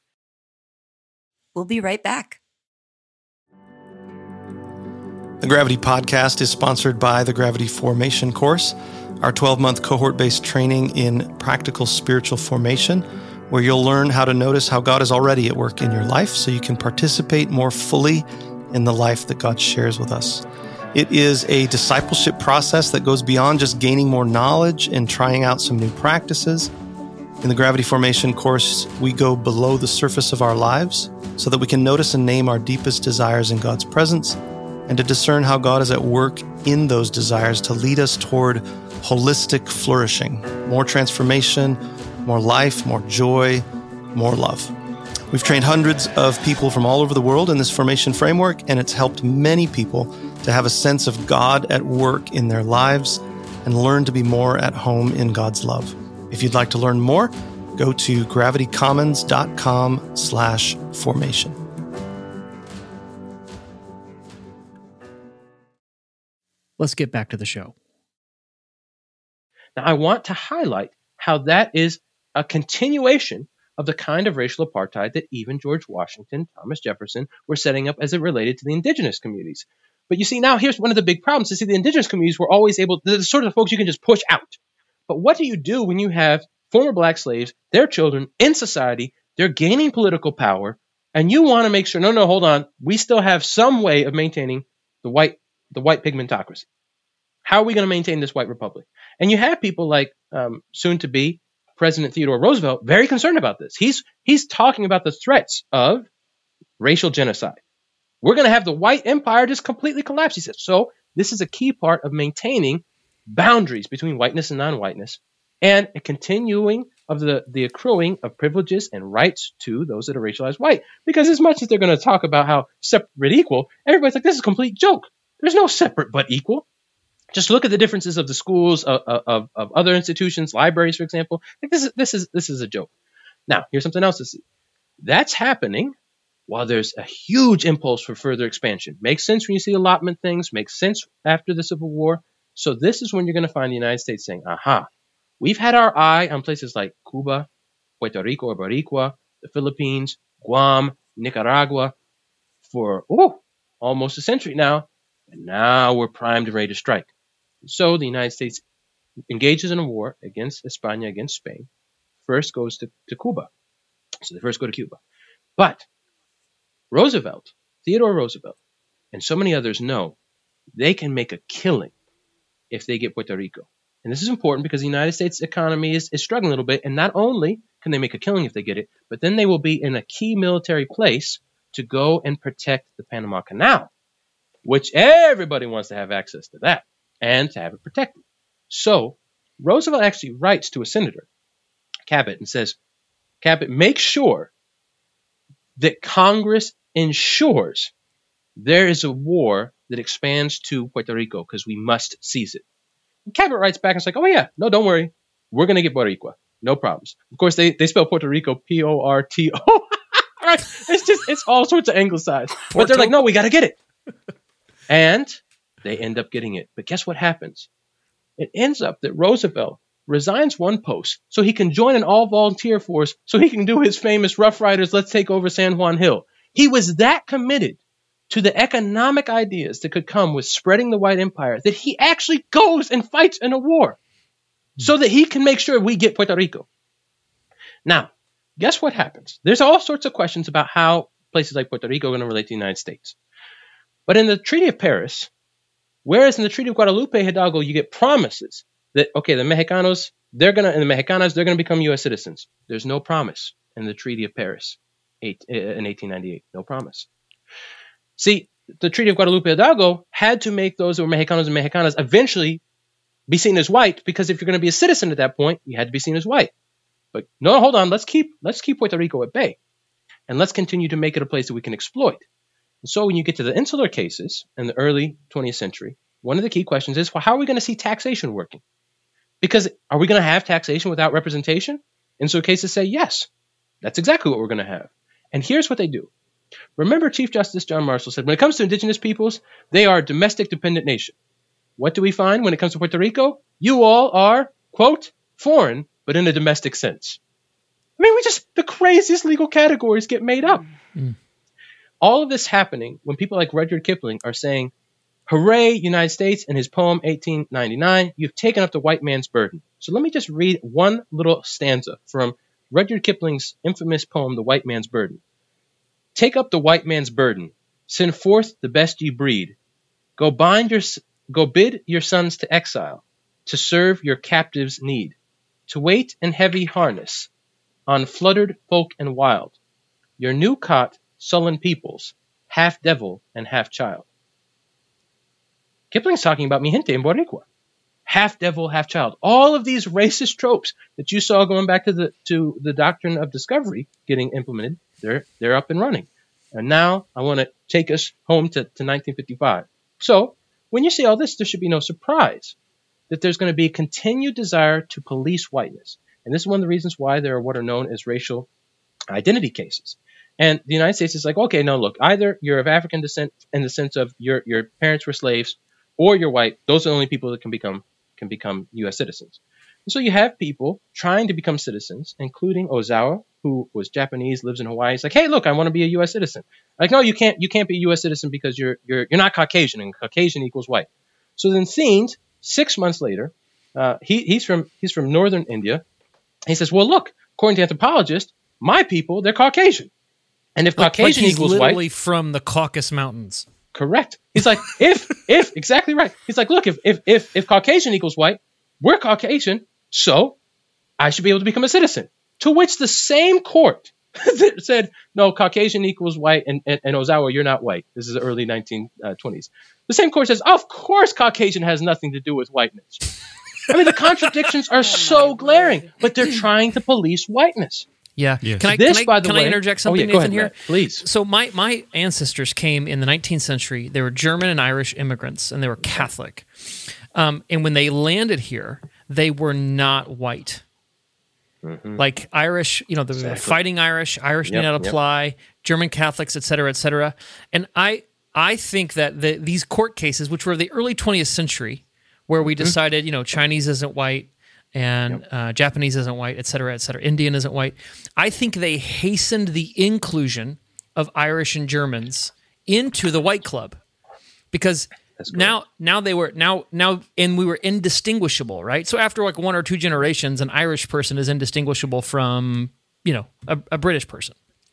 We'll be right back. The Gravity Podcast is sponsored by the Gravity Formation course, our twelve-month cohort-based training in practical spiritual formation, where you'll learn how to notice how God is already at work in your life so you can participate more fully in the life that God shares with us. It is a discipleship process that goes beyond just gaining more knowledge and trying out some new practices. In the Gravity Formation course, we go below the surface of our lives so that we can notice and name our deepest desires in God's presence and to discern how God is at work in those desires to lead us toward holistic flourishing, more transformation, more life, more joy, more love. We've trained hundreds of people from all over the world in this formation framework, and it's helped many people to have a sense of God at work in their lives and learn to be more at home in God's love. If you'd like to learn more, go to gravitycommons.com slash formation. Let's get back to the show. Now, I want to highlight how that is a continuation of the kind of racial apartheid that even George Washington, Thomas Jefferson were setting up as it related to the indigenous communities. But you see, now here's one of the big problems. You see, the indigenous communities were always able, they're the sort of folks you can just push out. But what do you do when you have former black slaves, their children in society, they're gaining political power, and you want to make sure, no, no, hold on, we still have some way of maintaining the white the white pigmentocracy. How are we going to maintain this white republic? And you have people like um, soon-to-be President Theodore Roosevelt very concerned about this. He's he's talking about the threats of racial genocide. We're going to have the white empire just completely collapse, he says. So this is a key part of maintaining boundaries between whiteness and non-whiteness and a continuing of the, the accruing of privileges and rights to those that are racialized white. Because as much as they're going to talk about how separate equal, everybody's like, this is a complete joke. There's no separate but equal. Just look at the differences of the schools, of, of, of other institutions, libraries, for example. Like this is this is this is a joke. Now, here's something else to see. That's happening while there's a huge impulse for further expansion. Makes sense when you see allotment things. Makes sense after the Civil War. So this is when you're going to find the United States saying, "Aha, we've had our eye on places like Cuba, Puerto Rico or Boricua, the Philippines, Guam, Nicaragua for oh almost a century now." And now we're primed and ready to strike. So the United States engages in a war against España, against Spain. First goes to, to Cuba. So they first go to Cuba. But Roosevelt, Theodore Roosevelt, and so many others know they can make a killing if they get Puerto Rico. And this is important because the United States economy is, is struggling a little bit. And not only can they make a killing if they get it, but then they will be in a key military place to go and protect the Panama Canal, which everybody wants to have access to that and to have it protected. So Roosevelt actually writes to a senator, Cabot, and says, Cabot, make sure that Congress ensures there is a war that expands to Puerto Rico because we must seize it. And Cabot writes back and it's like, oh yeah, no, don't worry. We're going to get Puerto Rico. No problems. Of course, they, they spell Puerto Rico P O R T O. Right? It's just, it's all sorts of anglicized. But they're like, no, we got to get it. And they end up getting it. But guess what happens? It ends up that Roosevelt resigns one post so he can join an all-volunteer force so he can do his famous Rough Riders, let's take over San Juan Hill. He was that committed to the economic ideas that could come with spreading the white empire that he actually goes and fights in a war so that he can make sure we get Puerto Rico. Now, guess what happens? There's all sorts of questions about how places like Puerto Rico are going to relate to the United States. But in the Treaty of Paris, whereas in the Treaty of Guadalupe Hidalgo, you get promises that, okay, the Mexicanos, they're going to, and the Mexicanas, they're going to become U S citizens. There's no promise in the Treaty of Paris eight, in eighteen ninety-eight. No promise. See, the Treaty of Guadalupe Hidalgo had to make those who were Mexicanos and Mexicanas eventually be seen as white, because if you're going to be a citizen at that point, you had to be seen as white. But no, hold on, let's keep let's keep Puerto Rico at bay. And let's continue to make it a place that we can exploit. And so when you get to the insular cases in the early twentieth century, one of the key questions is, well, how are we going to see taxation working? Because are we going to have taxation without representation? Insular cases say yes. That's exactly what we're going to have. And here's what they do. Remember, Chief Justice John Marshall said, when it comes to indigenous peoples, they are a domestic dependent nation. What do we find when it comes to Puerto Rico? You all are, quote, foreign, but in a domestic sense. I mean, we just, the craziest legal categories get made up. Mm. All of this happening when people like Rudyard Kipling are saying, hooray, United States, in his poem eighteen ninety-nine, you've taken up the white man's burden. So let me just read one little stanza from Rudyard Kipling's infamous poem, The White Man's Burden. Take up the white man's burden. Send forth the best ye breed. Go bind your, go bid your sons to exile, to serve your captives' need, to wait in heavy harness on fluttered folk and wild, your new caught sullen peoples, half devil and half child. Kipling's talking about mi gente in Boricua. Half devil, half child. All of these racist tropes that you saw going back to the to the doctrine of discovery getting implemented, they're they're up and running. And now I want to take us home to, to nineteen fifty-five. So when you see all this, there should be no surprise that there's going to be a continued desire to police whiteness. And this is one of the reasons why there are what are known as racial identity cases. And the United States is like, okay, no, look, either you're of African descent in the sense of your your parents were slaves, or you're white. Those are the only people that can become can become U S citizens. And so you have people trying to become citizens, including Ozawa, who was Japanese, lives in Hawaii. He's like, hey, look, I want to be a U S citizen. Like, no, you can't. You can't be a U S citizen because you're you're you're not Caucasian, and Caucasian equals white. So then, scenes six months later, uh, he he's from he's from northern India. He says, well, look, according to anthropologists, my people, they're Caucasian, and if like, Caucasian like he's equals literally white, from the Caucasus Mountains. Correct. He's like, if, if, exactly right. He's like, look, if, if, if, if Caucasian equals white, we're Caucasian, so I should be able to become a citizen. To which the same court said, no, Caucasian equals white, and, and, and Ozawa, you're not white. This is the early nineteen twenties. The same court says, of course Caucasian has nothing to do with whiteness. I mean, the contradictions are so glaring, but they're trying to police whiteness. Yeah. Yes. Can I, this, can I, by the can way, I interject something, oh, yeah, Nathan, ahead, here? Matt, please. So my, my ancestors came in the nineteenth century. They were German and Irish immigrants, and they were Catholic. Um, and when they landed here, they were not white. Mm-hmm. Like Irish, you know, the exactly. fighting Irish, Irish yep, knew how to yep. apply, German Catholics, et cetera, et cetera. And I, I think that the, these court cases, which were the early twentieth century, where we decided, you know, Chinese isn't white, and yep. uh, Japanese isn't white, et cetera, et cetera. Indian isn't white. I think they hastened the inclusion of Irish and Germans into the white club, because That's correct. Now, now they were now now, and we were indistinguishable, right? So after like one or two generations, an Irish person is indistinguishable from you know a, a British person.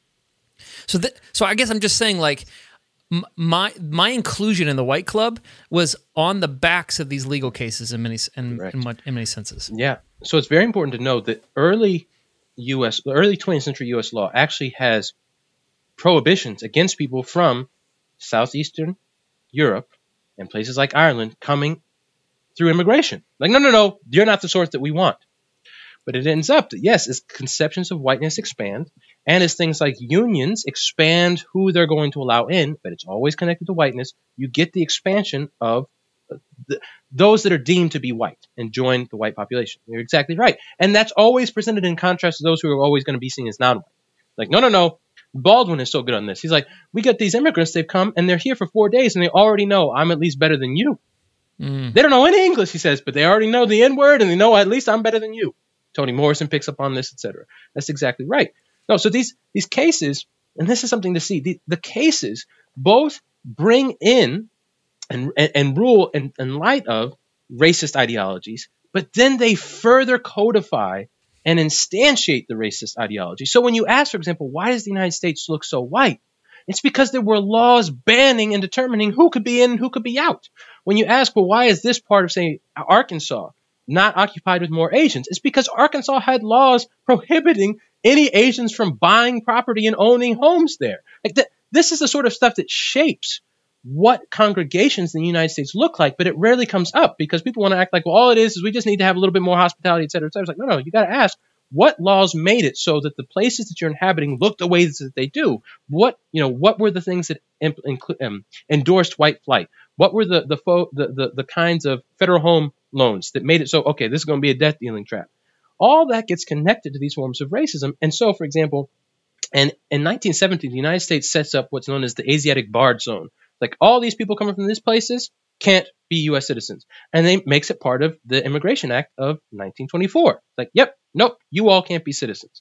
So, th- so I guess I'm just saying, like m- my my inclusion in the White Club was on the backs of these legal cases in many in, in, much, in many senses. Yeah. So it's very important to note that early U S, the early twentieth century U S law actually has prohibitions against people from southeastern Europe and places like Ireland coming through immigration. Like, no, no, no, you're not the sort that we want. But it ends up that, yes, as conceptions of whiteness expand, and as things like unions expand who they're going to allow in, but it's always connected to whiteness, you get the expansion of the, those that are deemed to be white and join the white population. You're exactly right. And that's always presented in contrast to those who are always going to be seen as non-white. Like, no, no, no. Baldwin is so good on this. He's like, we got these immigrants, they've come, and they're here for four days, and they already know I'm at least better than you. Mm. They don't know any English, he says, but they already know the N-word, and they know at least I'm better than you. Toni Morrison picks up on this, et cetera. That's exactly right. No, so these these cases, and this is something to see, the, the cases both bring in and, and, and rule in, in light of racist ideologies, but then they further codify and instantiate the racist ideology. So when you ask, for example, why does the United States look so white? It's because there were laws banning and determining who could be in and who could be out. When you ask, well, why is this part of, say, Arkansas not occupied with more Asians? It's because Arkansas had laws prohibiting any Asians from buying property and owning homes there. Like th- this is the sort of stuff that shapes what congregations in the United States look like, but it rarely comes up because people want to act like, well, all it is is we just need to have a little bit more hospitality, et cetera, et cetera. It's like, no, no, you got to ask, what laws made it so that the places that you're inhabiting look the ways that they do? What, you know, what were the things that imp- inclu- um, endorsed white flight? What were the the, fo- the the the kinds of federal home loans that made it so, okay, this is going to be a death dealing trap? All that gets connected to these forms of racism. And so, for example, and in nineteen seventy, the United States sets up what's known as the Asiatic Barred Zone. Like, all these people coming from these places can't be U S citizens. And they makes it part of the Immigration Act of nineteen twenty-four. Like, yep, nope, you all can't be citizens.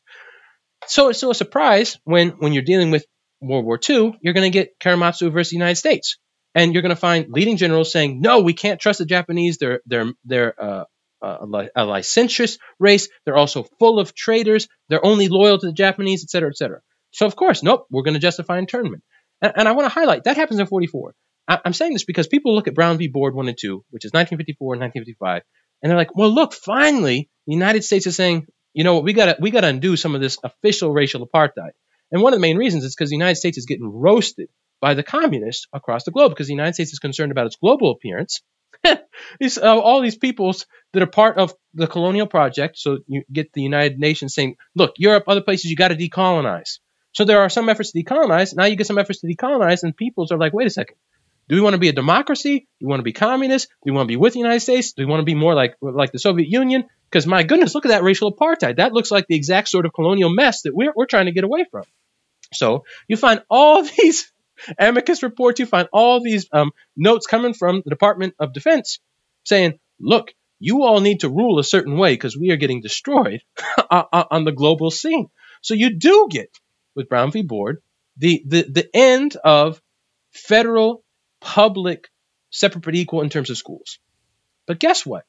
So it's still a surprise when, when you're dealing with World War Two, you're going to get Karematsu versus the United States. And you're going to find leading generals saying, no, we can't trust the Japanese. They're, they're, they're uh, a, a licentious race. They're also full of traitors. They're only loyal to the Japanese, et cetera, et cetera. So, of course, nope, we're going to justify internment. And, and I want to highlight, that happens in forty-four. I, I'm saying this because people look at Brown v. Board one and two, which is nineteen fifty-four and nineteen fifty-five, and they're like, well, look, finally, the United States is saying, you know what, we got we got to undo some of this official racial apartheid. And one of the main reasons is because the United States is getting roasted by the communists across the globe because the United States is concerned about its global appearance. these, uh, all these peoples that are part of the colonial project, so you get the United Nations saying, look, Europe, other places, you got to decolonize. So there are some efforts to decolonize. Now you get some efforts to decolonize, and peoples are like, wait a second. Do we want to be a democracy? Do we want to be communist? Do we want to be with the United States? Do we want to be more like, like the Soviet Union? Because, my goodness, look at that racial apartheid. That looks like the exact sort of colonial mess that we're, we're trying to get away from. So you find all these amicus reports, you find all these um, notes coming from the Department of Defense saying, look, you all need to rule a certain way because we are getting destroyed on the global scene. So you do get, with Brown v. Board, the, the, the end of federal public separate but equal in terms of schools. But guess what?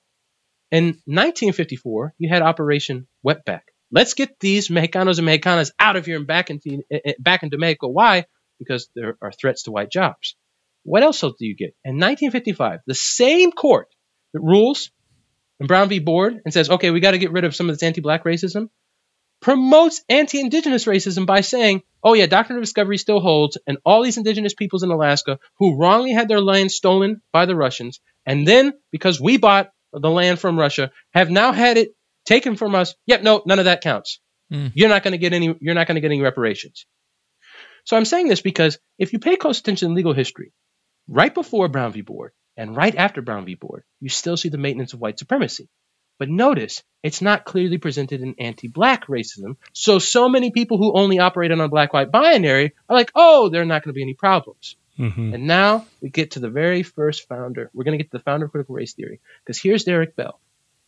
In nineteen fifty-four, you had Operation Wetback. Let's get these Mexicanos and Mexicanas out of here and back into, back into Mexico. Why? Because there are threats to white jobs. What else do you get? In nineteen fifty-five, the same court that rules in Brown v. Board and says, okay, we got to get rid of some of this anti-black racism, promotes anti-indigenous racism by saying, oh yeah, Doctrine of Discovery still holds, and all these indigenous peoples in Alaska who wrongly had their land stolen by the Russians, and then, because we bought the land from Russia, have now had it taken from us. Yep, no, none of that counts. Mm. You're not going to get any, you're not going to get any reparations. So I'm saying this because if you pay close attention in legal history, right before Brown v. Board and right after Brown v. Board, you still see the maintenance of white supremacy. But notice, it's not clearly presented in anti-black racism. So, so many people who only operate on a black-white binary are like, oh, there are not going to be any problems. Mm-hmm. And now we get to the very first founder. We're going to get to the founder of critical race theory. Because here's Derek Bell.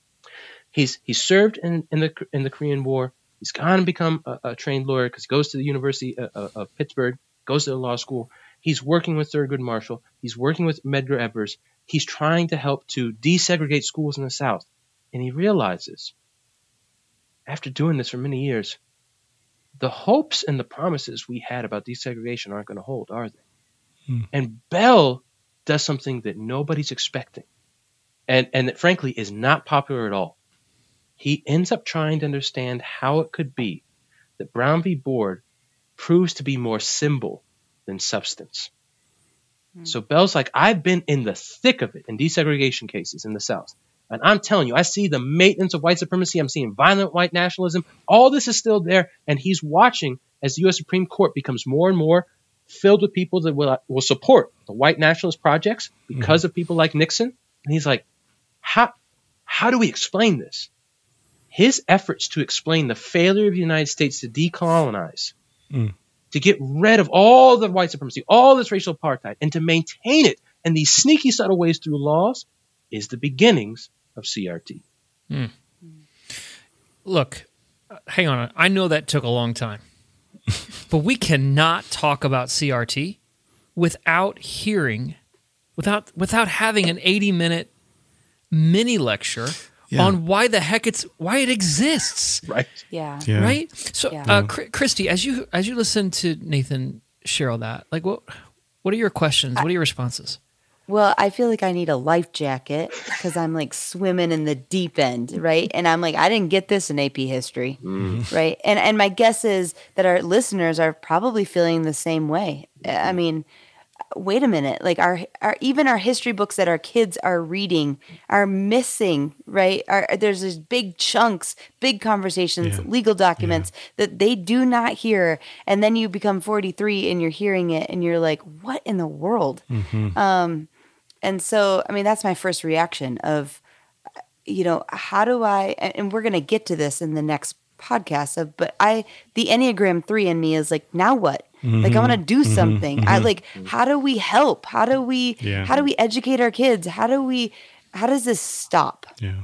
He's he's served in, in the in the Korean War. He's gone and become a, a trained lawyer because he goes to the University of, of Pittsburgh, goes to the law school. He's working with Thurgood Marshall. He's working with Medgar Evers. He's trying to help to desegregate schools in the South. And he realizes, after doing this for many years, the hopes and the promises we had about desegregation aren't going to hold, are they? Hmm. And Bell does something that nobody's expecting, and, and that frankly is not popular at all. He ends up trying to understand how it could be that Brown v. Board proves to be more symbol than substance. Hmm. So Bell's like, I've been in the thick of it in desegregation cases in the South. And I'm telling you, I see the maintenance of white supremacy. I'm seeing violent white nationalism. All this is still there. And he's watching as the U S Supreme Court becomes more and more filled with people that will, will support the white nationalist projects because mm-hmm. of people like Nixon. And he's like, how, how do we explain this? His efforts to explain the failure of the United States to decolonize, mm. to get rid of all the white supremacy, all this racial apartheid, and to maintain it in these sneaky, subtle ways through laws is the beginnings of C R T. Mm. Look, hang on. I know that took a long time, but we cannot talk about C R T without hearing, without without having an eighty-minute mini lecture yeah. on why the heck it's why it exists. Right. Yeah. yeah. Right. So, yeah. Uh, Christy, as you as you listen to Nathan share all that, like what what are your questions? I, what are your responses? Well, I feel like I need a life jacket because I'm like swimming in the deep end, right? And I'm like, I didn't get this in A P history, mm. right? And and my guess is that our listeners are probably feeling the same way. I mean, wait a minute, like our, our even our history books that our kids are reading are missing, right? Are, there's these big chunks, big conversations, yeah. legal documents yeah. that they do not hear, and then you become forty-three and you're hearing it, and you're like, what in the world? Mm-hmm. Um, And so, I mean, that's my first reaction of, you know, how do I, and we're going to get to this in the next podcast, of, but I, the Enneagram three in me is like, now what? Mm-hmm. Like, I want to do something. Mm-hmm. I like, how do we help? How do we, yeah. how do we educate our kids? How do we, how does this stop? Yeah.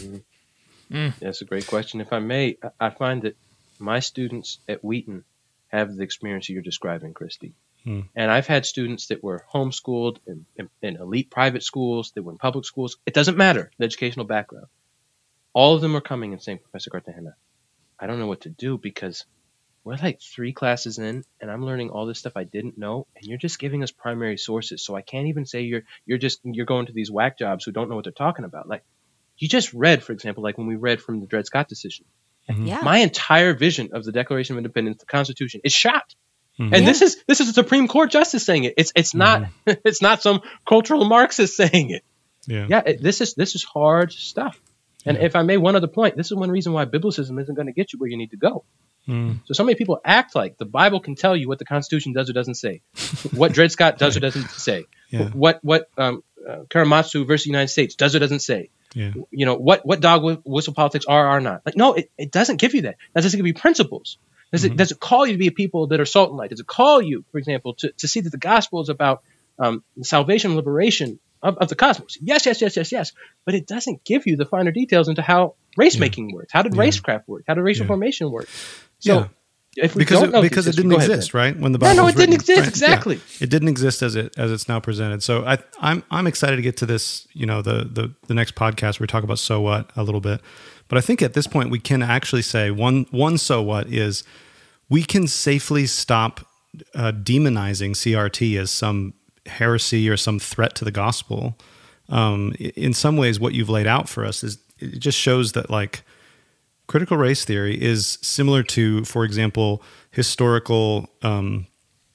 mm. That's a great question. If I may, I find that my students at Wheaton have the experience you're describing, Christy. And I've had students that were homeschooled in, in, in elite private schools, that were in public schools. It doesn't matter, the educational background. All of them are coming and saying, Professor Cartagena, I don't know what to do because we're like three classes in and I'm learning all this stuff I didn't know, and you're just giving us primary sources. So I can't even say you're you're just you're going to these whack jobs who don't know what they're talking about. Like you just read, for example, like when we read from the Dred Scott decision. Mm-hmm. Yeah. My entire vision of the Declaration of Independence, the Constitution, is shot. Mm-hmm. And yeah. this is this is a Supreme Court justice saying it. It's it's not mm-hmm. it's not some cultural Marxist saying it. Yeah, yeah. It, this is this is hard stuff. And yeah. if I may, one other point. This is one reason why biblicism isn't going to get you where you need to go. Mm. So so many people act like the Bible can tell you what the Constitution does or doesn't say, what Dred Scott does right. or doesn't say, yeah. what what um, uh, Karamazov versus the United States does or doesn't say. Yeah. You know what what dog whistle politics are or are not. Like no, it, it doesn't give you that. That doesn't give you principles. Does it, mm-hmm. does it call you to be a people that are salt and light? Does it call you, for example, to, to see that the gospel is about um, salvation and liberation of, of the cosmos? Yes, yes, yes, yes, yes. But it doesn't give you the finer details into how race making yeah. works. How did yeah. racecraft work? How did racial yeah. formation work? So yeah. if we because don't know it, because it didn't exist, ahead, right? When the Bible no, no, was it didn't written, exist right? exactly. Yeah. It didn't exist as it as it's now presented. So I, I'm I'm excited to get to this. You know, the the the next podcast where we talk about so what a little bit. But I think at this point we can actually say one one so what is. We can safely stop uh, demonizing C R T as some heresy or some threat to the gospel. Um, in some ways, what you've laid out for us is it just shows that like critical race theory is similar to, for example, historical um,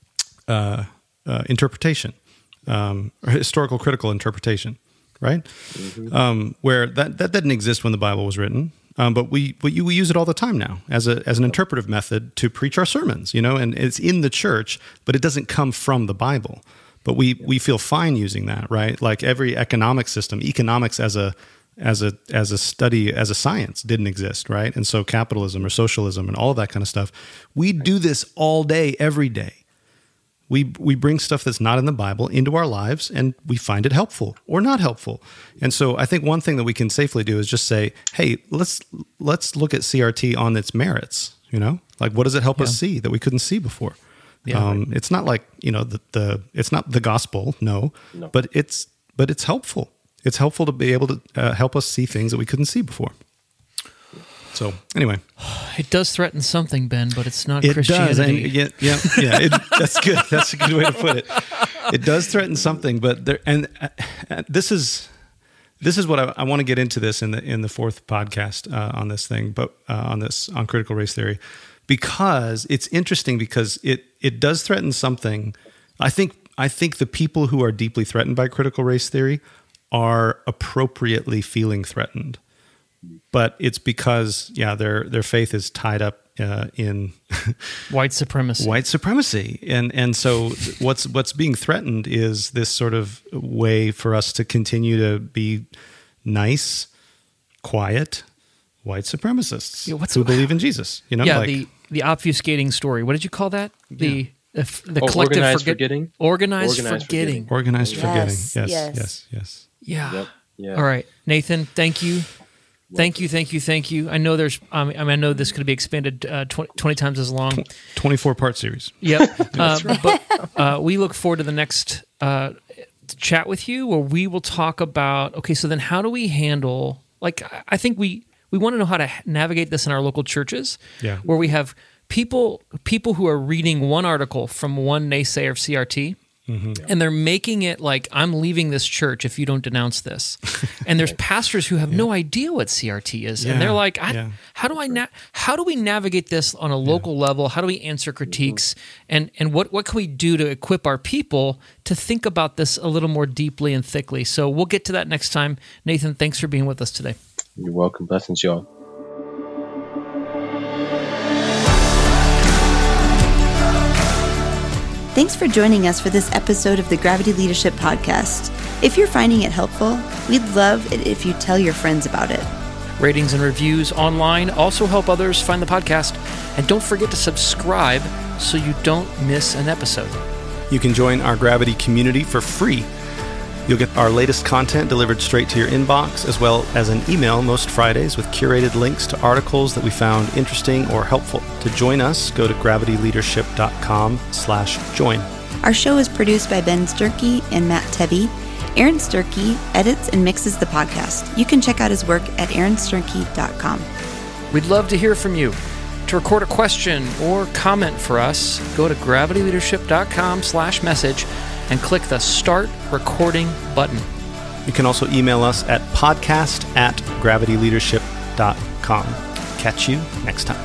uh, uh, interpretation, um, or historical critical interpretation, right? Mm-hmm. Um, where that that didn't exist when the Bible was written. Um, but we, we we use it all the time now as a as an interpretive method to preach our sermons, you know, and it's in the church, but it doesn't come from the Bible. But we we feel fine using that, right? Like every economic system, economics as a as a as a study as a science didn't exist, right? And so capitalism or socialism and all of that kind of stuff, we do this all day, every day. We we bring stuff that's not in the Bible into our lives, and we find it helpful or not helpful. And so I think one thing that we can safely do is just say, hey, let's let's look at C R T on its merits, you know? Like what does it help yeah. us see that we couldn't see before? Yeah. Um, it's not like, you know, the, the it's not the gospel, no, No. but it's but it's helpful. It's helpful to be able to uh, help us see things that we couldn't see before. So anyway, It does threaten something, Ben, but it's not it Christianity. does, and yeah, yeah, yeah. It, that's good. That's a good way to put it. It does threaten something, but there, and uh, uh, this is this is what I, I want to get into this in the in the fourth podcast uh, on this thing, but uh, on this on critical race theory, because it's interesting because it it does threaten something. I think I think the people who are deeply threatened by critical race theory are appropriately feeling threatened. But it's because, yeah, their their faith is tied up uh, in White supremacy. white supremacy, and and so what's what's being threatened is this sort of way for us to continue to be nice, quiet white supremacists Yeah, what's- who believe in Jesus. You know, yeah, like, the, the obfuscating story. What did you call that? The the, f- the Oh, collective organized forget- forgetting? Organized, Organized forgetting. forgetting. organized Yes, forgetting. Yes, yes. yes, yes. Yeah. Yep. Yeah. All right, Nathan. Thank you. Thank you, thank you, thank you. I know there's. Um, I mean, I know this could be expanded uh, twenty, twenty times as long. twenty-four part series. Yep. uh, but uh, we look forward to the next uh, chat with you, where we will talk about. Okay, so then how do we handle? Like, I- I think we we want to know how to navigate this in our local churches. Yeah. Where we have people people who are reading one article from one naysayer of C R T. And they're making it like, I'm leaving this church if you don't denounce this. And there's pastors who have no idea what C R T is, Yeah, and they're like, I, yeah. "How do I na- How do we navigate this on a local level? How do we answer critiques? And and what what can we do to equip our people to think about this a little more deeply and thickly?" So we'll get to that next time. Nathan, thanks for being with us today. You're welcome. Blessings, y'all. Thanks for joining us for this episode of the Gravity Leadership Podcast. If you're finding it helpful, we'd love it if you tell your friends about it. Ratings and reviews online also help others find the podcast. And don't forget to subscribe so you don't miss an episode. You can join our Gravity community for free. You'll get our latest content delivered straight to your inbox, as well as an email most Fridays with curated links to articles that we found interesting or helpful. To join us, go to gravityleadership.com slash join. Our show is produced by Ben Sturkey and Matt Tebby. Aaron Sturkey edits and mixes the podcast. You can check out his work at aaron sturkey dot com. We'd love to hear from you. To record a question or comment for us, go to gravityleadership.com slash message and click the Start Recording button. You can also email us at podcast at gravityleadership dot com. Catch you next time.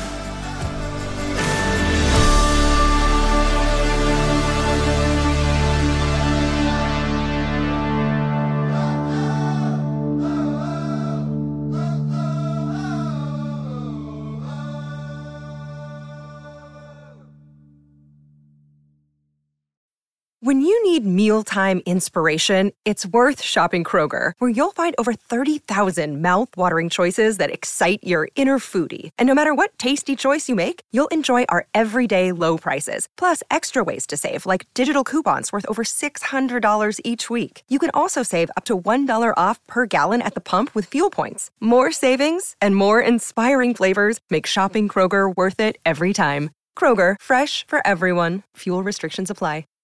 When you need mealtime inspiration, it's worth shopping Kroger, where you'll find over thirty thousand mouth-watering choices that excite your inner foodie. And no matter what tasty choice you make, you'll enjoy our everyday low prices, plus extra ways to save, like digital coupons worth over six hundred dollars each week. You can also save up to one dollar off per gallon at the pump with fuel points. More savings and more inspiring flavors make shopping Kroger worth it every time. Kroger, fresh for everyone. Fuel restrictions apply.